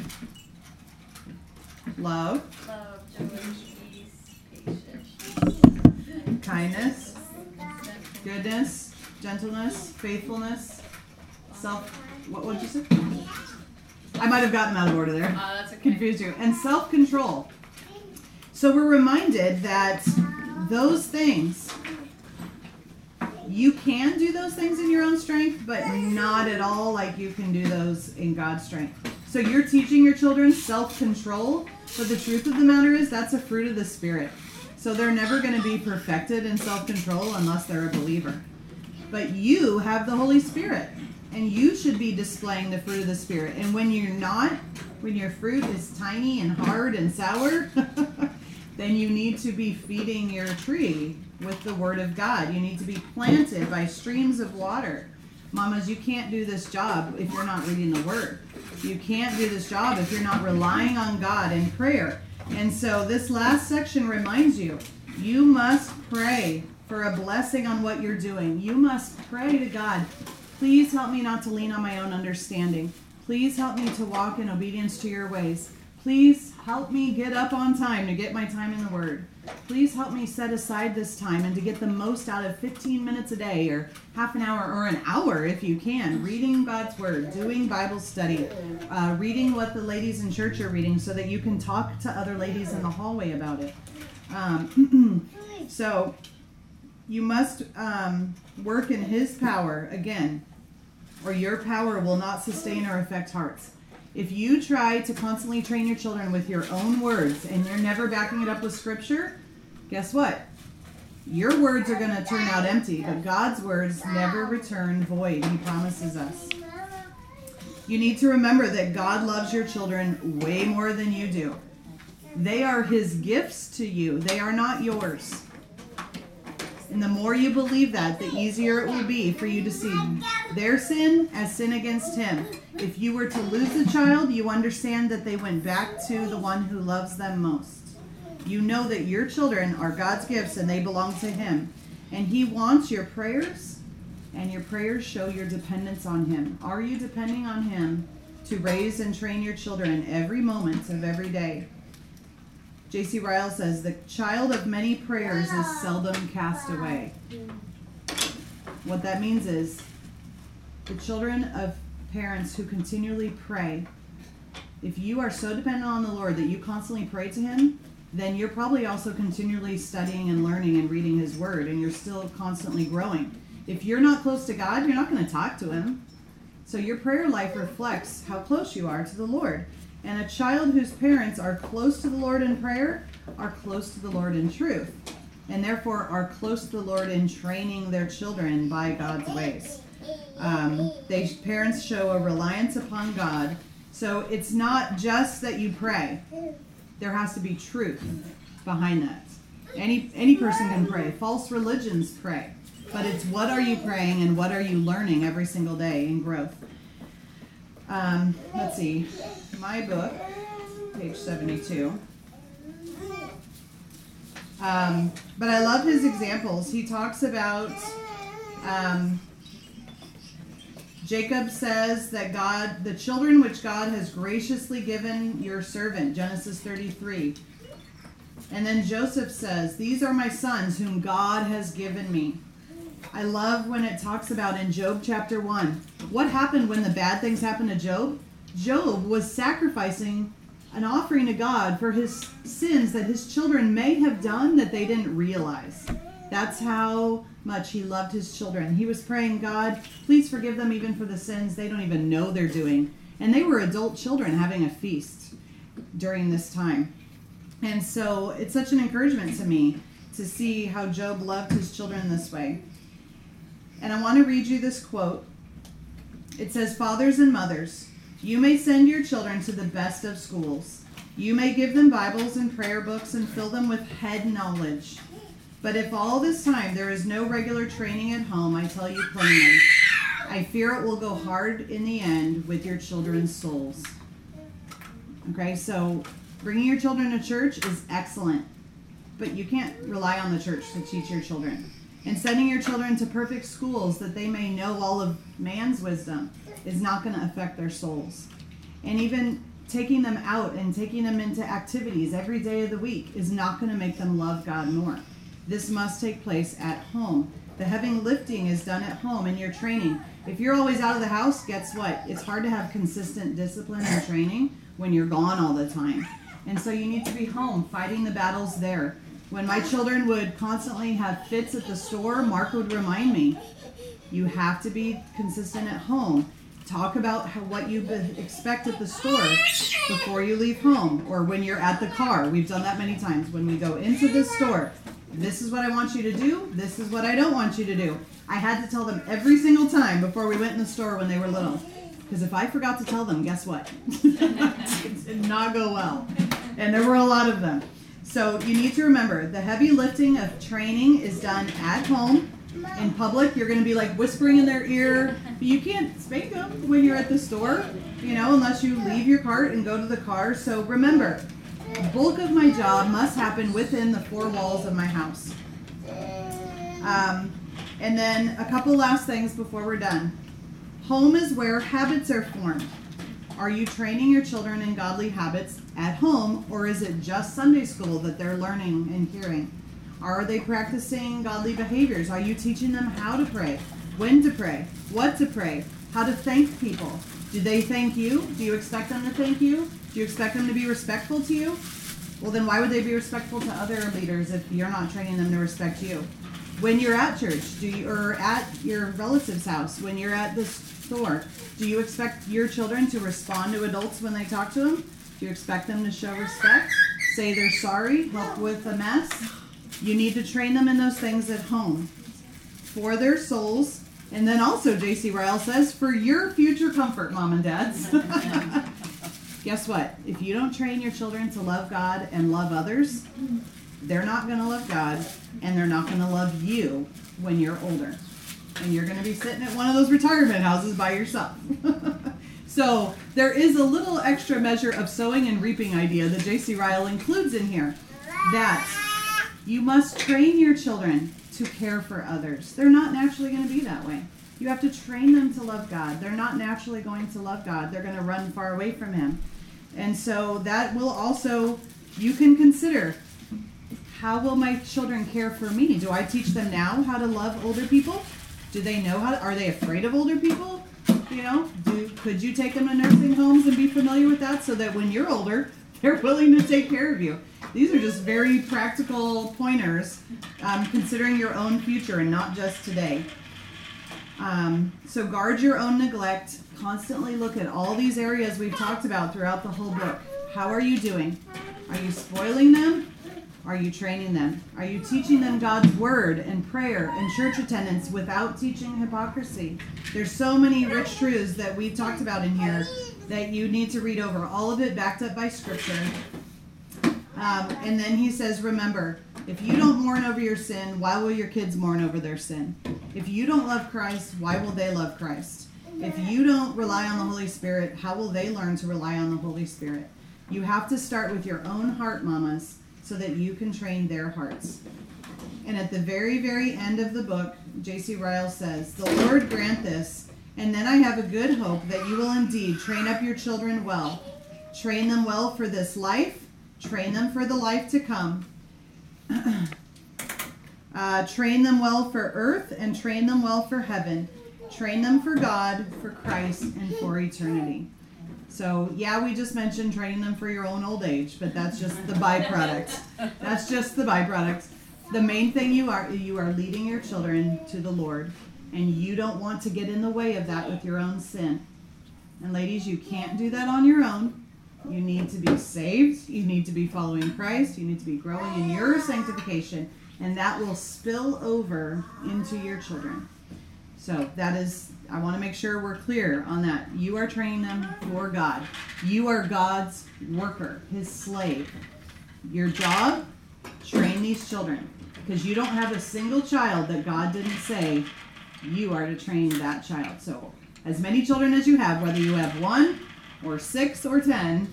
Love. Love, joy, peace, patience, Kindness. Goodness, gentleness, faithfulness, self, what would you say? I might have gotten out of order there. Uh, that's okay. Confused you. And self-control. So we're reminded that those things, you can do those things in your own strength, but not at all like you can do those in God's strength. So you're teaching your children self-control, but the truth of the matter is that's a fruit of the Spirit. So they're never going to be perfected in self-control unless they're a believer. But you have the Holy Spirit, and you should be displaying the fruit of the Spirit. And when you're not, when your fruit is tiny and hard and sour, then you need to be feeding your tree with the Word of God. You need to be planted by streams of water Mamas, you can't do this job if you're not reading the Word. You can't do this job if you're not relying on God in prayer. And so this last section reminds you, you must pray for a blessing on what you're doing. You must pray to God, please help me not to lean on my own understanding. Please help me to walk in obedience to your ways. Please help me get up on time to get my time in the Word. Please help me set aside this time and to get the most out of fifteen minutes a day or half an hour or an hour if you can, reading God's Word, doing Bible study, uh, reading what the ladies in church are reading so that you can talk to other ladies in the hallway about it. Um, so you must um, work in His power, again, or your power will not sustain or affect hearts. If you try to constantly train your children with your own words and you're never backing it up with Scripture, guess what? Your words are going to turn out empty, but God's words never return void. He promises us. You need to remember that God loves your children way more than you do. They are His gifts to you. They are not yours. And the more you believe that, the easier it will be for you to see their sin as sin against Him. If you were to lose a child, you understand that they went back to the one who loves them most. You know that your children are God's gifts and they belong to Him. And He wants your prayers, and your prayers show your dependence on Him. Are you depending on Him to raise and train your children every moment of every day? J C Ryle says, the child of many prayers is seldom cast away. What that means is, the children of parents who continually pray, if you are so dependent on the Lord that you constantly pray to Him, then you're probably also continually studying and learning and reading His Word, and you're still constantly growing. If you're not close to God, you're not going to talk to Him. So your prayer life reflects how close you are to the Lord. And a child whose parents are close to the Lord in prayer are close to the Lord in truth, and therefore are close to the Lord in training their children by God's ways. Um, they parents show a reliance upon God. So it's not just that you pray. There has to be truth behind that. Any any person can pray. False religions pray. But it's what are you praying and what are you learning every single day in growth. Um, let's see. My book, page seventy-two. Um, but I love his examples. He talks about um, Jacob says that God, the children which God has graciously given your servant, Genesis thirty-three. And then Joseph says, these are my sons whom God has given me. I love when it talks about in Job chapter one. What happened when the bad things happened to Job? Job was sacrificing an offering to God for his sins that his children may have done that they didn't realize. That's how much he loved his children. He was praying, God, please forgive them even for the sins they don't even know they're doing. And they were adult children having a feast during this time. And so it's such an encouragement to me to see how Job loved his children this way. And I want to read you this quote. It says, fathers and mothers, you may send your children to the best of schools. You may give them Bibles and prayer books and fill them with head knowledge. But if all this time there is no regular training at home, I tell you plainly, I fear it will go hard in the end with your children's souls. Okay, so bringing your children to church is excellent, but you can't rely on the church to teach your children. And sending your children to perfect schools that they may know all of man's wisdom is not going to affect their souls. And even taking them out and taking them into activities every day of the week is not going to make them love God more. This must take place at home. The heavy lifting is done at home in your training. If you're always out of the house, guess what? It's hard to have consistent discipline and training when you're gone all the time. And so you need to be home fighting the battles there. When my children would constantly have fits at the store, Mark would remind me, you have to be consistent at home. Talk about how, what you expect at the store before you leave home or when you're at the car. We've done that many times. When we go into the store, this is what I want you to do. This is what I don't want you to do. I had to tell them every single time before we went in the store when they were little. Because if I forgot to tell them, guess what? It did not go well. And there were a lot of them. So you need to remember, the heavy lifting of training is done at home In public, you're going to be like whispering in their ear. But you can't spank them when you're at the store, you know, unless you leave your cart and go to the car. So remember, the bulk of my job must happen within the four walls of my house. Um, and then a couple last things before we're done. Home is where habits are formed. Are you training your children in godly habits at home, or is it just Sunday school that they're learning and hearing? Are they practicing godly behaviors? Are you teaching them how to pray, when to pray, what to pray, how to thank people? Do they thank you? Do you expect them to thank you? Do you expect them to be respectful to you? Well, then why would they be respectful to other leaders if you're not training them to respect you? When you're at church, do you, or at your relative's house, when you're at the store, do you expect your children to respond to adults when they talk to them? Do you expect them to show respect, say they're sorry, help with a mess? You need to train them in those things at home for their souls. And then also, J C Ryle says, for your future comfort, mom and dads. Guess what? If you don't train your children to love God and love others, they're not going to love God, and they're not going to love you when you're older. And you're going to be sitting at one of those retirement houses by yourself. So there is a little extra measure of sowing and reaping idea that J C Ryle includes in here. That you must train your children to care for others. They're not naturally going to be that way. You have to train them to love God. They're not naturally going to love God. They're going to run far away from Him. And so that will also, you can consider, how will my children care for me? Do I teach them now how to love older people? Do they know how to, are they afraid of older people? You know, do, could you take them to nursing homes and be familiar with that so that when you're older, they're willing to take care of you? These are just very practical pointers, um, considering your own future and not just today. Um, so guard your own neglect. Constantly look at all these areas we've talked about throughout the whole book. How are you doing? Are you spoiling them? Are you training them? Are you teaching them God's word and prayer and church attendance without teaching hypocrisy? There's so many rich truths that we've talked about in here that you need to read over. All of it backed up by scripture. Um, and then he says, remember, if you don't mourn over your sin, why will your kids mourn over their sin? If you don't love Christ, why will they love Christ? If you don't rely on the Holy Spirit, how will they learn to rely on the Holy Spirit? You have to start with your own heart, mamas, so that you can train their hearts. And at the very, very end of the book, J C Ryle says, the Lord grant this, and then I have a good hope that you will indeed train up your children well. Train them well for this life. Train them for the life to come. uh, train them well for earth, and train them well for heaven. Train them for God, for Christ, and for eternity. So, yeah, we just mentioned training them for your own old age, but that's just the byproduct. That's just the byproduct. The main thing you are, you are leading your children to the Lord, and you don't want to get in the way of that with your own sin. And ladies, you can't do that on your own. You need to be saved. You need to be following Christ. You need to be growing in your sanctification, and that will spill over into your children. So that is, I want to make sure we're clear on that. You are training them for God. You are God's worker, His slave. Your job, train these children. Because you don't have a single child that God didn't say you are to train that child. So as many children as you have, whether you have one or six or ten,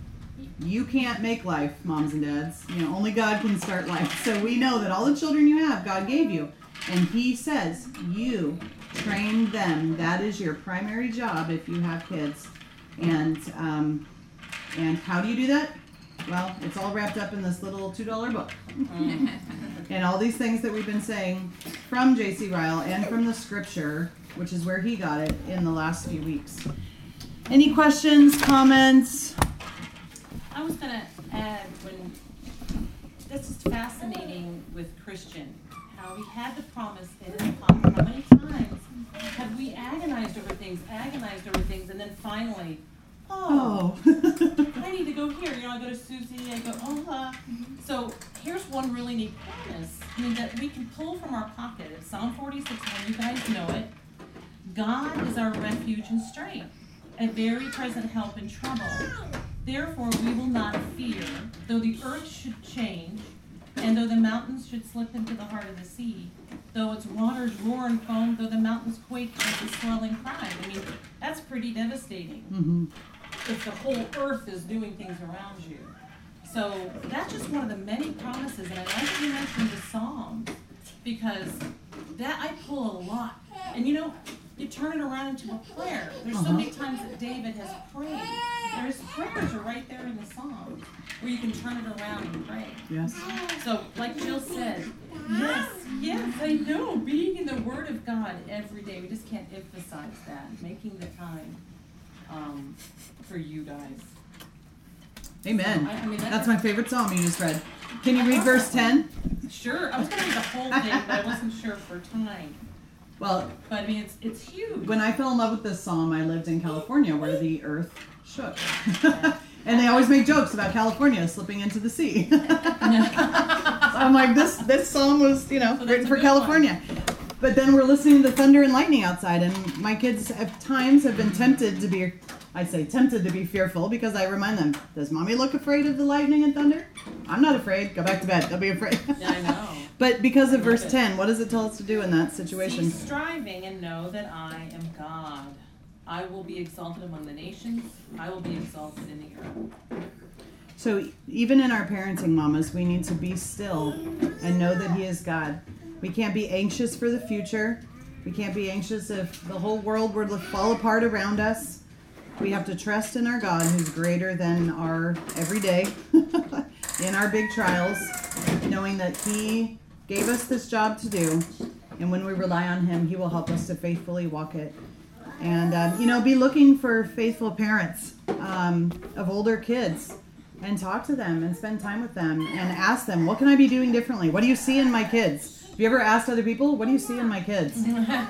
you can't make life, moms and dads. You know, only God can start life. So we know that all the children you have, God gave you. And He says, you train them. That is your primary job if you have kids. And um, and how do you do that? Well, it's all wrapped up in this little two dollar book. Mm. And all these things that we've been saying from J C Ryle and from the scripture, which is where he got it in the last few weeks. Any questions, comments? I was going to add, when this is fascinating with Christian, how he had the promise in his pocket. How many times have we agonized over things, agonized over things, and then finally, oh, oh. I need to go here. You know, I go to Susie, I go, oh, uh. So here's one really neat promise, I mean, that we can pull from our pocket. It's Psalm forty-six, and you guys know it. God is our refuge and strength, a very present help in trouble. Therefore, we will not fear, though the earth should change, And though the mountains should slip into the heart of the sea, though its waters roar and foam, though the mountains quake with the swelling cry. I mean, that's pretty devastating. Mm-hmm. If the whole earth is doing things around you. So that's just one of the many promises, and I like that you mentioned the Psalms, because that I pull a lot. And you know, you turn it around into a prayer. There's so Uh-huh. many times that David has prayed. There's prayers are right there in the Psalms, where you can turn it around and pray. Yes. So, like Jill said, yes, yes, I know, being in the Word of God every day, we just can't emphasize that, making the time um, for you guys. Amen. So, I, I mean, that's, That's my favorite psalm you just read. Can you read verse ten? Sure, I was going to read the whole thing, but I wasn't sure for time. Well, But I mean, it's it's huge. when I fell in love with this psalm, I lived in California where the earth shook. And they always make jokes about California slipping into the sea. So I'm like, this this song was, you know, So that's written a for good California. But then we're listening to thunder and lightning outside, and my kids at times have been tempted to be, I say tempted to be fearful, because I remind them, does mommy look afraid of the lightning and thunder? I'm not afraid. Go back to bed. Don't be afraid. Yeah, I know. But because of I verse love it. ten, what does it tell us to do in that situation? Cease striving and know that I am God. I will be exalted among the nations. I will be exalted in the earth. So even in our parenting, mamas, we need to be still and know that He is God. We can't be anxious for the future. We can't be anxious if the whole world were to fall apart around us. We have to trust in our God, who's greater than our everyday, in our big trials, knowing that He gave us this job to do, and when we rely on Him, He will help us to faithfully walk it. And, um, you know, be looking for faithful parents um, of older kids, and talk to them and spend time with them and ask them, what can I be doing differently? What do you see in my kids? Have you ever asked other people, what do you see in my kids?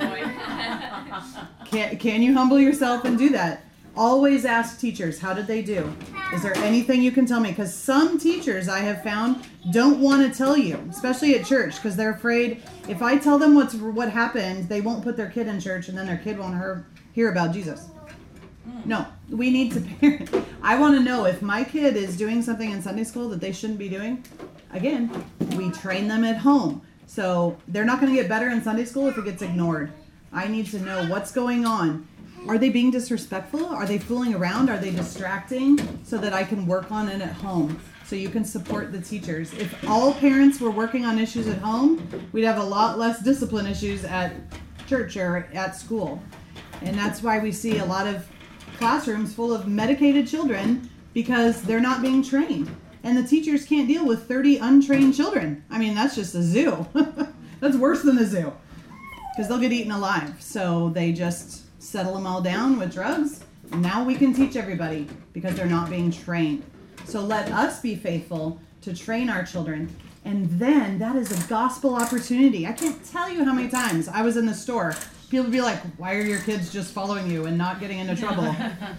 Can, can you humble yourself and do that? Always ask teachers, how did they do? Is there anything you can tell me? Because some teachers I have found don't want to tell you, especially at church, because they're afraid if I tell them what's what happened, they won't put their kid in church, and then their kid won't hear, hear about Jesus. No, we need to parent. I want to know if my kid is doing something in Sunday school that they shouldn't be doing. Again, we train them at home. So they're not going to get better in Sunday school if it gets ignored. I need to know what's going on. Are they being disrespectful? Are they fooling around? Are they distracting? So that I can work on it at home. So you can support the teachers. If all parents were working on issues at home, we'd have a lot less discipline issues at church or at school. And that's why we see a lot of classrooms full of medicated children, because they're not being trained. And the teachers can't deal with thirty untrained children. I mean, that's just a zoo. That's worse than a zoo, because they'll get eaten alive. So they just settle them all down with drugs. Now we can teach everybody because they're not being trained. So let us be faithful to train our children. And then that is a gospel opportunity. I can't tell you how many times I was in the store. People would be like, why are your kids just following you and not getting into trouble?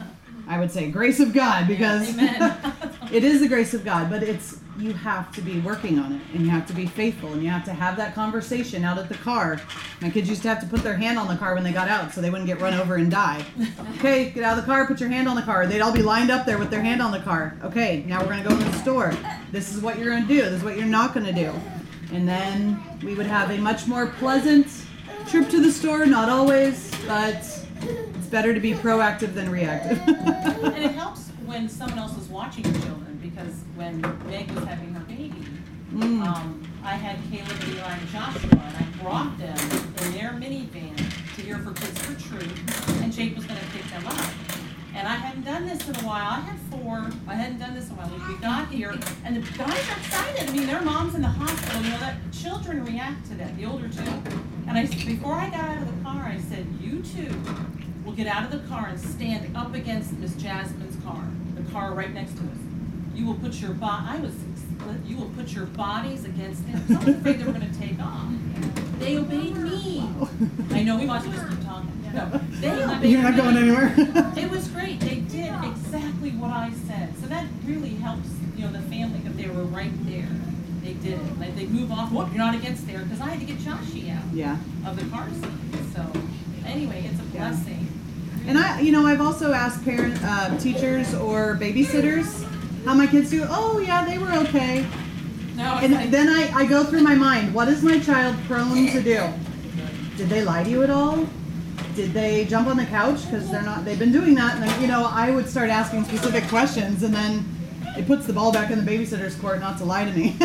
I would say grace of God, because it is the grace of God, but it's, you have to be working on it, and you have to be faithful, and you have to have that conversation out at the car. My kids used to have to put their hand on the car when they got out so they wouldn't get run over and die. Okay, get out of the car, put your hand on the car. They'd all be lined up there with their hand on the car. Okay, now we're going to go in the store. This is what you're going to do. This is what you're not going to do. And then we would have a much more pleasant trip to the store. Not always, but it's better to be proactive than reactive. And it helps when someone else is watching your children, because when Meg was having her baby, Mm. um, I had Caleb, Eli, and Joshua, and I brought them in their minivan to here for Kids for Truth, and Jake was going to pick them up. And I hadn't done this in a while. I had four. I hadn't done this in a while. We got here, and the guys are excited. I mean, their mom's in the hospital. You know, that children react to that, the older two. And I, before I got out of the car, I said, you two will get out of the car and stand up against Miss Jasmine's car, the car right next to us. You will put your bo- I was, you will put your bodies against them. I was afraid they were going to take off. They obeyed me. I know we want to just keep talking. No, they obeyed You're not me. going anywhere. It was great. They did exactly what I said. So that really helps, you know, the family, if they were right there. They did it. Like, they move off. Well, you're not against there, because I had to get Joshie out Yeah. of the car seat. So anyway, it's a Yeah. blessing. And I, you know, I've also asked parent, uh, teachers or babysitters how my kids do. Oh, yeah, they were okay. No, it's And like- then I, I go through my mind, what is my child prone to do? Did they lie to you at all? Did they jump on the couch? Because they're not, they've been doing that. And then, you know, I would start asking specific questions, and then it puts the ball back in the babysitter's court not to lie to me.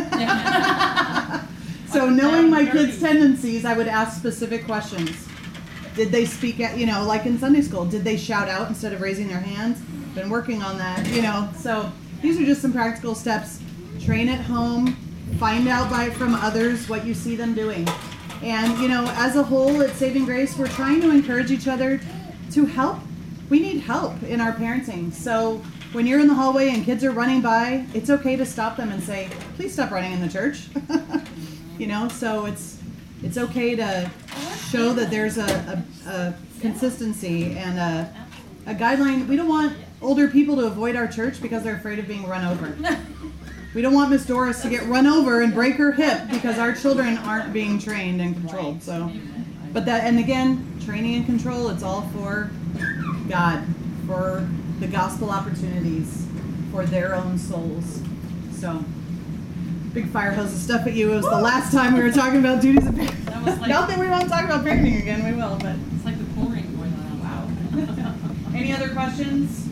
So knowing my kids' tendencies, I would ask specific questions. Did they speak at, you know, like in Sunday school, did they shout out instead of raising their hands? Been working on that, you know. So these are just some practical steps. Train at home, find out by from others what you see them doing. And, you know, as a whole at Saving Grace, we're trying to encourage each other to help. We need help in our parenting. So when you're in the hallway and kids are running by, it's okay to stop them and say, please stop running in the church. You know, so it's it's okay to show that there's a, a, a consistency and a, a guideline. We don't want older people to avoid our church because they're afraid of being run over. We don't want Miss Doris to get run over and break her hip because our children aren't being trained and controlled. So, but that, and again, training and control, it's all for God, for the gospel opportunities, for their own souls. So, big fire hose of stuff at you. It was the last time we were talking about duties of parenting. That was like- Not that we won't talk about parenting again, we will, but. It's like the pool ring going on. Wow. Any other questions?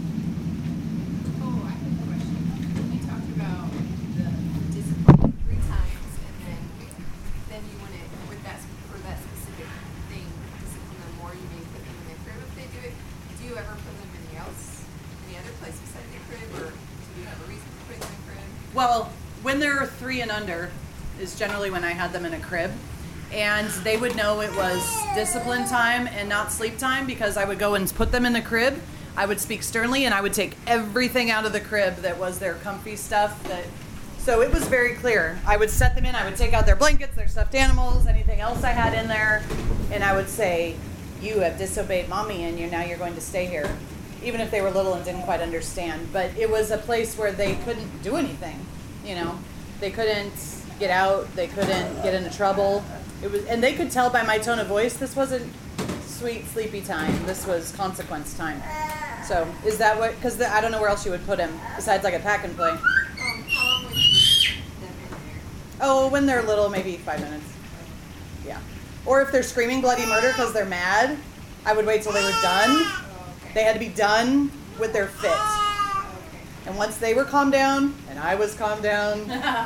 Oh, I have a question. You talked about the discipline three times, and then then you want it with that for that specific thing, discipline them more. You may put them in their crib if they do it. Do you ever put them anywhere else, any other place besides their crib, or do you have a reason for putting them in crib? Well, when they're three and under is generally when I had them in a crib. And they would know it was discipline time and not sleep time because I would go and put them in the crib. I would speak sternly and I would take everything out of the crib that was their comfy stuff. That, so it was very clear. I would set them in, I would take out their blankets, their stuffed animals, anything else I had in there. And I would say, you have disobeyed mommy and you're, now you're going to stay here. Even if they were little and didn't quite understand. But it was a place where they couldn't do anything, you know. They couldn't get out, they couldn't get into trouble. It was, and they could tell by my tone of voice, this wasn't sweet, sleepy time. This was consequence time. So, is that what, because I don't know where else you would put him, besides like a pack and play. Um, how long would you leave them in there? Oh, when they're little, maybe five minutes. Yeah. Or if they're screaming bloody murder because they're mad, I would wait till they were done. Oh, okay. They had to be done with their fit. Okay. And once they were calmed down, and I was calmed down,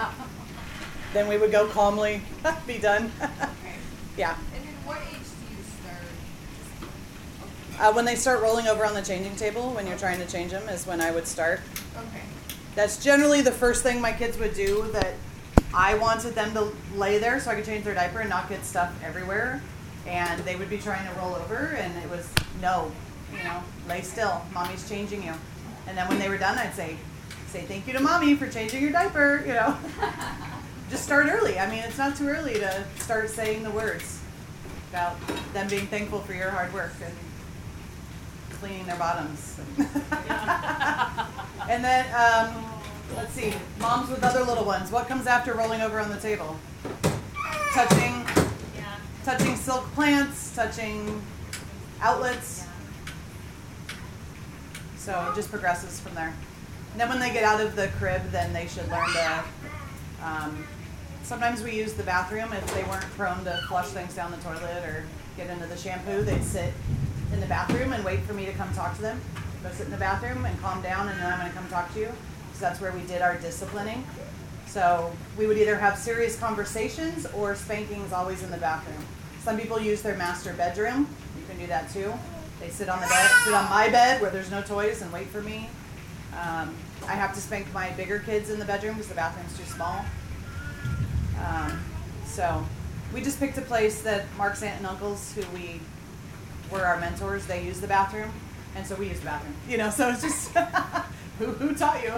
then we would go calmly, be done. Okay. Yeah. And then what age do you start? Uh, when they start rolling over on the changing table, when you're trying to change them, is when I would start. Okay. That's generally the first thing my kids would do that I wanted them to lay there so I could change their diaper and not get stuff everywhere. And they would be trying to roll over, and it was, no, you know, lay still. Mommy's changing you. And then when they were done, I'd say, say thank you to mommy for changing your diaper, you know. Just start early. I mean, it's not too early to start saying the words about them being thankful for your hard work and cleaning their bottoms. And then, um, let's see, moms with other little ones. What comes after rolling over on the table? Touching, Yeah. touching silk plants, touching outlets. So it just progresses from there. And then when they get out of the crib, then they should learn to, um, sometimes we use the bathroom if they weren't prone to flush things down the toilet or get into the shampoo. They'd sit in the bathroom and wait for me to come talk to them. Go sit in the bathroom and calm down, and then I'm going to come talk to you. So that's where we did our disciplining. So we would either have serious conversations or spankings always in the bathroom. Some people use their master bedroom. You can do that too. They sit on the bed, sit on my bed where there's no toys and wait for me. Um, I have to spank my bigger kids in the bedroom because the bathroom's too small. Um, so we just picked a place that Mark's aunt and uncles, who we were our mentors, they use the bathroom, and so we use the bathroom. You know, so it's just who who taught you?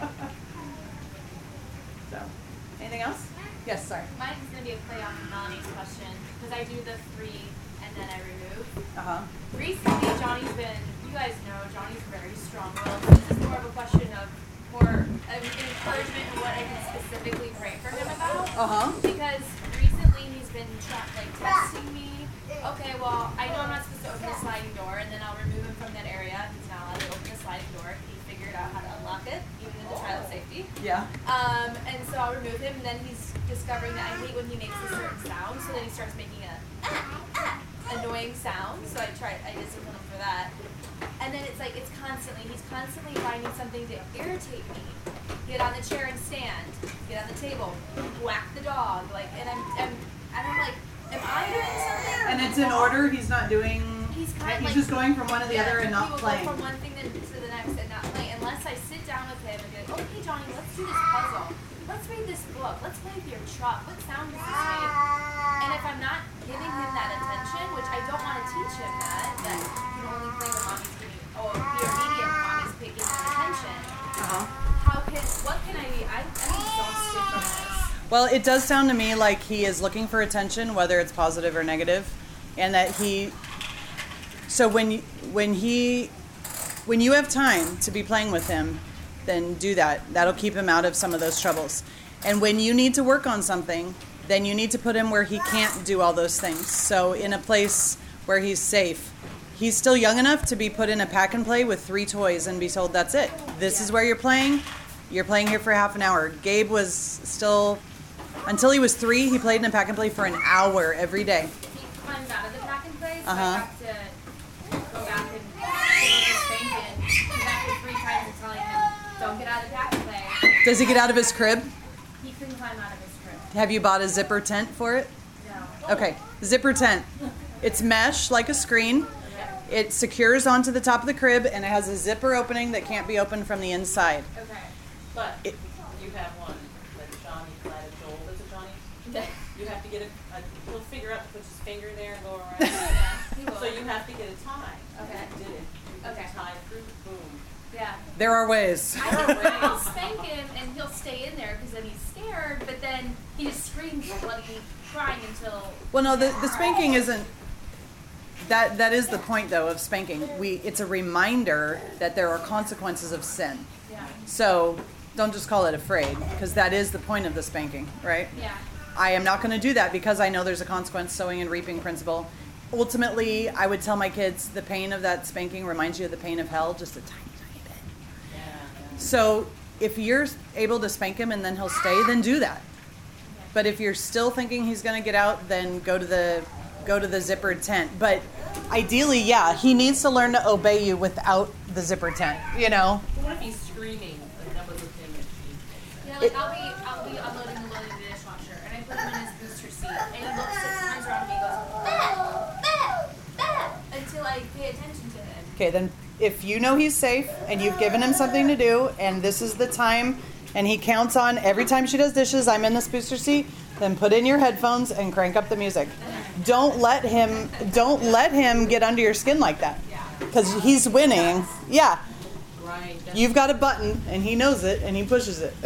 So, anything else? Yes, sorry. Mine's going to be a play off of Melanie's question, because I do the three and then I remove. Uh huh. Recently, Johnny's been, you guys know, Johnny's very strong-willed. This is more of a question of more of encouragement and what I can specifically pray for him about. Uh huh. Because recently he's been tra- like testing me. Okay, well, I know I'm not supposed to open the sliding door, and then I'll remove him from that area. He's not allowed to open the sliding door. He figured out how to unlock it, even in the child's safety. Yeah. Um, and so I'll remove him, and then he's discovering that I hate when he makes a certain sound, so then he starts making a ah, ah, annoying sound, so I try, I discipline him for that. And then it's like, it's constantly, he's constantly finding something to irritate me. Get on the chair and stand, get on the table, whack the dog, like, and I'm, I'm, and I'm like, am I doing something? And it's in order, he's not doing, He's kind of he's like, just going from one to the other and he not will playing. go from one thing then to the next and not play, unless I sit down with him and be like, okay, Johnny, let's do this puzzle. Let's read this book. Let's play with your truck. What sound does this make? And if I'm not giving him that attention, which I don't want to teach him that, that you can only play when mommy's giving, oh, be obedient when mommy's picking that attention. Uh-huh. How can, what can I be? I, I'm exhausted from this. Well, it does sound to me like he is looking for attention, whether it's positive or negative, and that he. So when you, when he, when you have time to be playing with him, then do that. That'll keep him out of some of those troubles. And when you need to work on something, then you need to put him where he can't do all those things. So in a place where he's safe. He's still young enough to be put in a pack and play with three toys and be told that's it. This is where you're playing. You're playing here for half an hour. Gabe was still, until he was three, he played in a pack and play for an hour every day. He climbs out of the pack and play, so Uh-huh. I have to go back and give him his spanking. Because after three times of telling him, don't get out of the pack and play, Does he get out of his crib? he couldn't climb out of his crib. Have you bought a zipper tent for it? No. Okay, zipper tent. It's mesh like a screen. It secures onto the top of the crib and it has a zipper opening that can't be opened from the inside. Okay. But It- you have one that Johnny glad Joel. Is it Johnny? Okay. You have to get a, a. He'll figure out to put his finger there and go around. Yeah, he will. So you have to get a tie. Okay. You did it. You put Okay. the tie through. Boom. Yeah. There are ways. I can I'll spank him and he'll stay in there because then he's scared, but then he just screams like bloody crying until. Well, no, the, the spanking isn't. That that is the point though of spanking. We it's a reminder that there are consequences of sin. Yeah. So don't just call it afraid, because that is the point of the spanking, right? Yeah. I am not going to do that because I know there's a consequence, sowing and reaping principle. Ultimately, I would tell my kids the pain of that spanking reminds you of the pain of hell, just a tiny, tiny bit. Yeah. yeah. So if you're able to spank him and then he'll stay, then do that. But if you're still thinking he's going to get out, then go to the go to the zippered tent. But ideally, yeah, he needs to learn to obey you without the zipper tent, you know? But what if he's screaming? Like that was with him. And she, Yeah, like I'll be I'll be unloading and loading the dishwasher and I put him in his booster seat and he looks at turns around and he goes, bah, bah, bah, until I pay attention to him. Okay, then if you know he's safe and you've given him something to do and this is the time and he counts on every time she does dishes, I'm in this booster seat, then put in your headphones and crank up the music. Don't let him don't let him get under your skin like that. Because he's winning. Yeah. right. That's You've got a button and he knows it and he pushes it.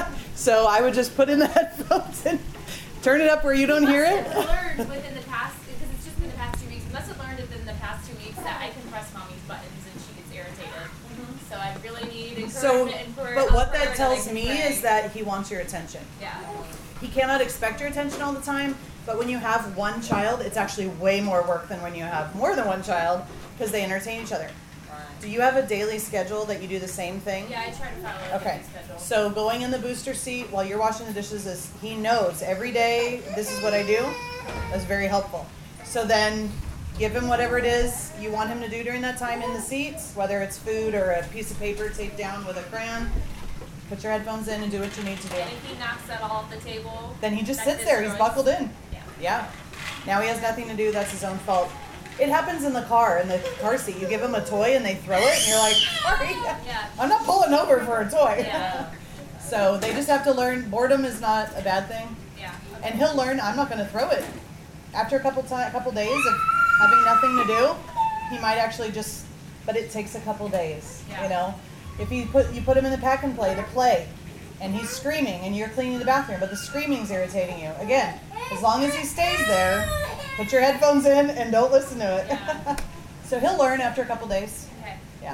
So I would just put in the headphones and turn it up where you don't hear it. Must have learned within the past, because it's just been the past two weeks, he must have learned within the past two weeks that I can press mommy's buttons and she gets irritated. So I really need encouragement So, and for but what for her that tells I me can is pray. that he wants your attention. Yeah. He cannot expect your attention all the time, but when you have one child, it's actually way more work than when you have more than one child because they entertain each other. right. Do you have a daily schedule that you do the same thing? Yeah, I try to follow a Okay, busy schedule. so going in the booster seat while you're washing the dishes is, he knows every day this is what I do. That's very helpful. So then give him whatever it is you want him to do during that time in the seats, whether it's food or a piece of paper taped down with a crayon. Put your headphones in and do what you need to do. And if he knocks that all off the table, Then he just that's sits there, his he's choice. buckled in. Yeah. Yeah. Now he has nothing to do, that's his own fault. It happens in the car, in the car seat. You give them a toy and they throw it and you're like, sorry, Yeah. I'm not pulling over for a toy. Yeah. So they just have to learn boredom is not a bad thing. Yeah. And he'll learn I'm not going to throw it. After a couple time, a couple days of having nothing to do, he might actually just, but it takes a couple days, Yeah. you know. If you put you put him in the pack and play to play, and he's screaming, and you're cleaning the bathroom, but the screaming's irritating you. Again, as long as he stays there, put your headphones in and don't listen to it. Yeah. So he'll learn after a couple days. Okay. Yeah.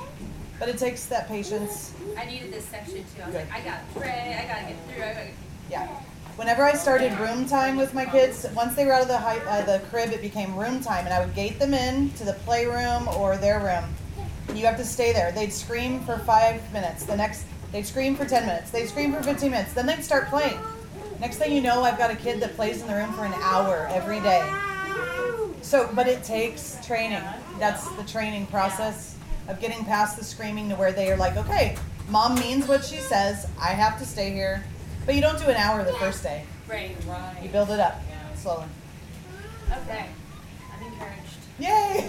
But it takes that patience. I needed this section too. I was Good. like, I gotta pray, I gotta get through, I gotta Yeah. Whenever I started room time with my kids, once they were out of the high, uh, the crib, it became room time, and I would gate them in to the playroom or their room. You have to stay there. They'd scream for five minutes. The next, they'd scream for ten minutes. They'd scream for fifteen minutes. Then they'd start playing. Next thing you know, I've got a kid that plays in the room for an hour every day. So, but it takes training. That's the training process of getting past the screaming to where they are like, okay, mom means what she says. I have to stay here. But you don't do an hour the first day. Right. Right. You build it up slowly. Okay. I'm encouraged. Yay!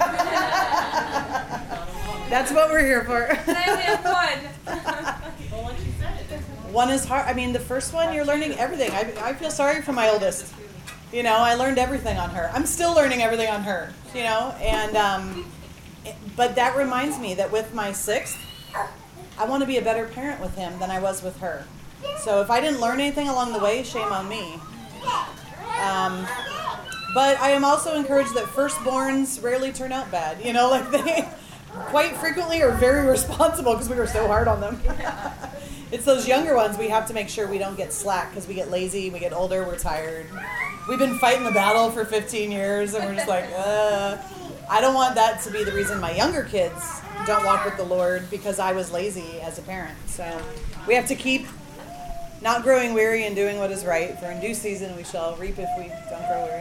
That's what we're here for. And I only have one. Well, like you said, it is. One is hard. I mean, the first one, you're learning everything. I, I feel sorry for my oldest. You know, I learned everything on her. I'm still learning everything on her, you know? And, um, it- but that reminds me that with my sixth, I want to be a better parent with him than I was with her. So if I didn't learn anything along the way, shame on me. Um, but I am also encouraged that firstborns rarely turn out bad. You know, like they quite frequently are very responsible because we were so hard on them. It's those younger ones we have to make sure we don't get slack because we get lazy, we get older, we're tired. We've been fighting the battle for fifteen years and we're just like, uh, I don't want that to be the reason my younger kids don't walk with the Lord because I was lazy as a parent. So we have to keep not growing weary and doing what is right, for in due season we shall reap if we don't grow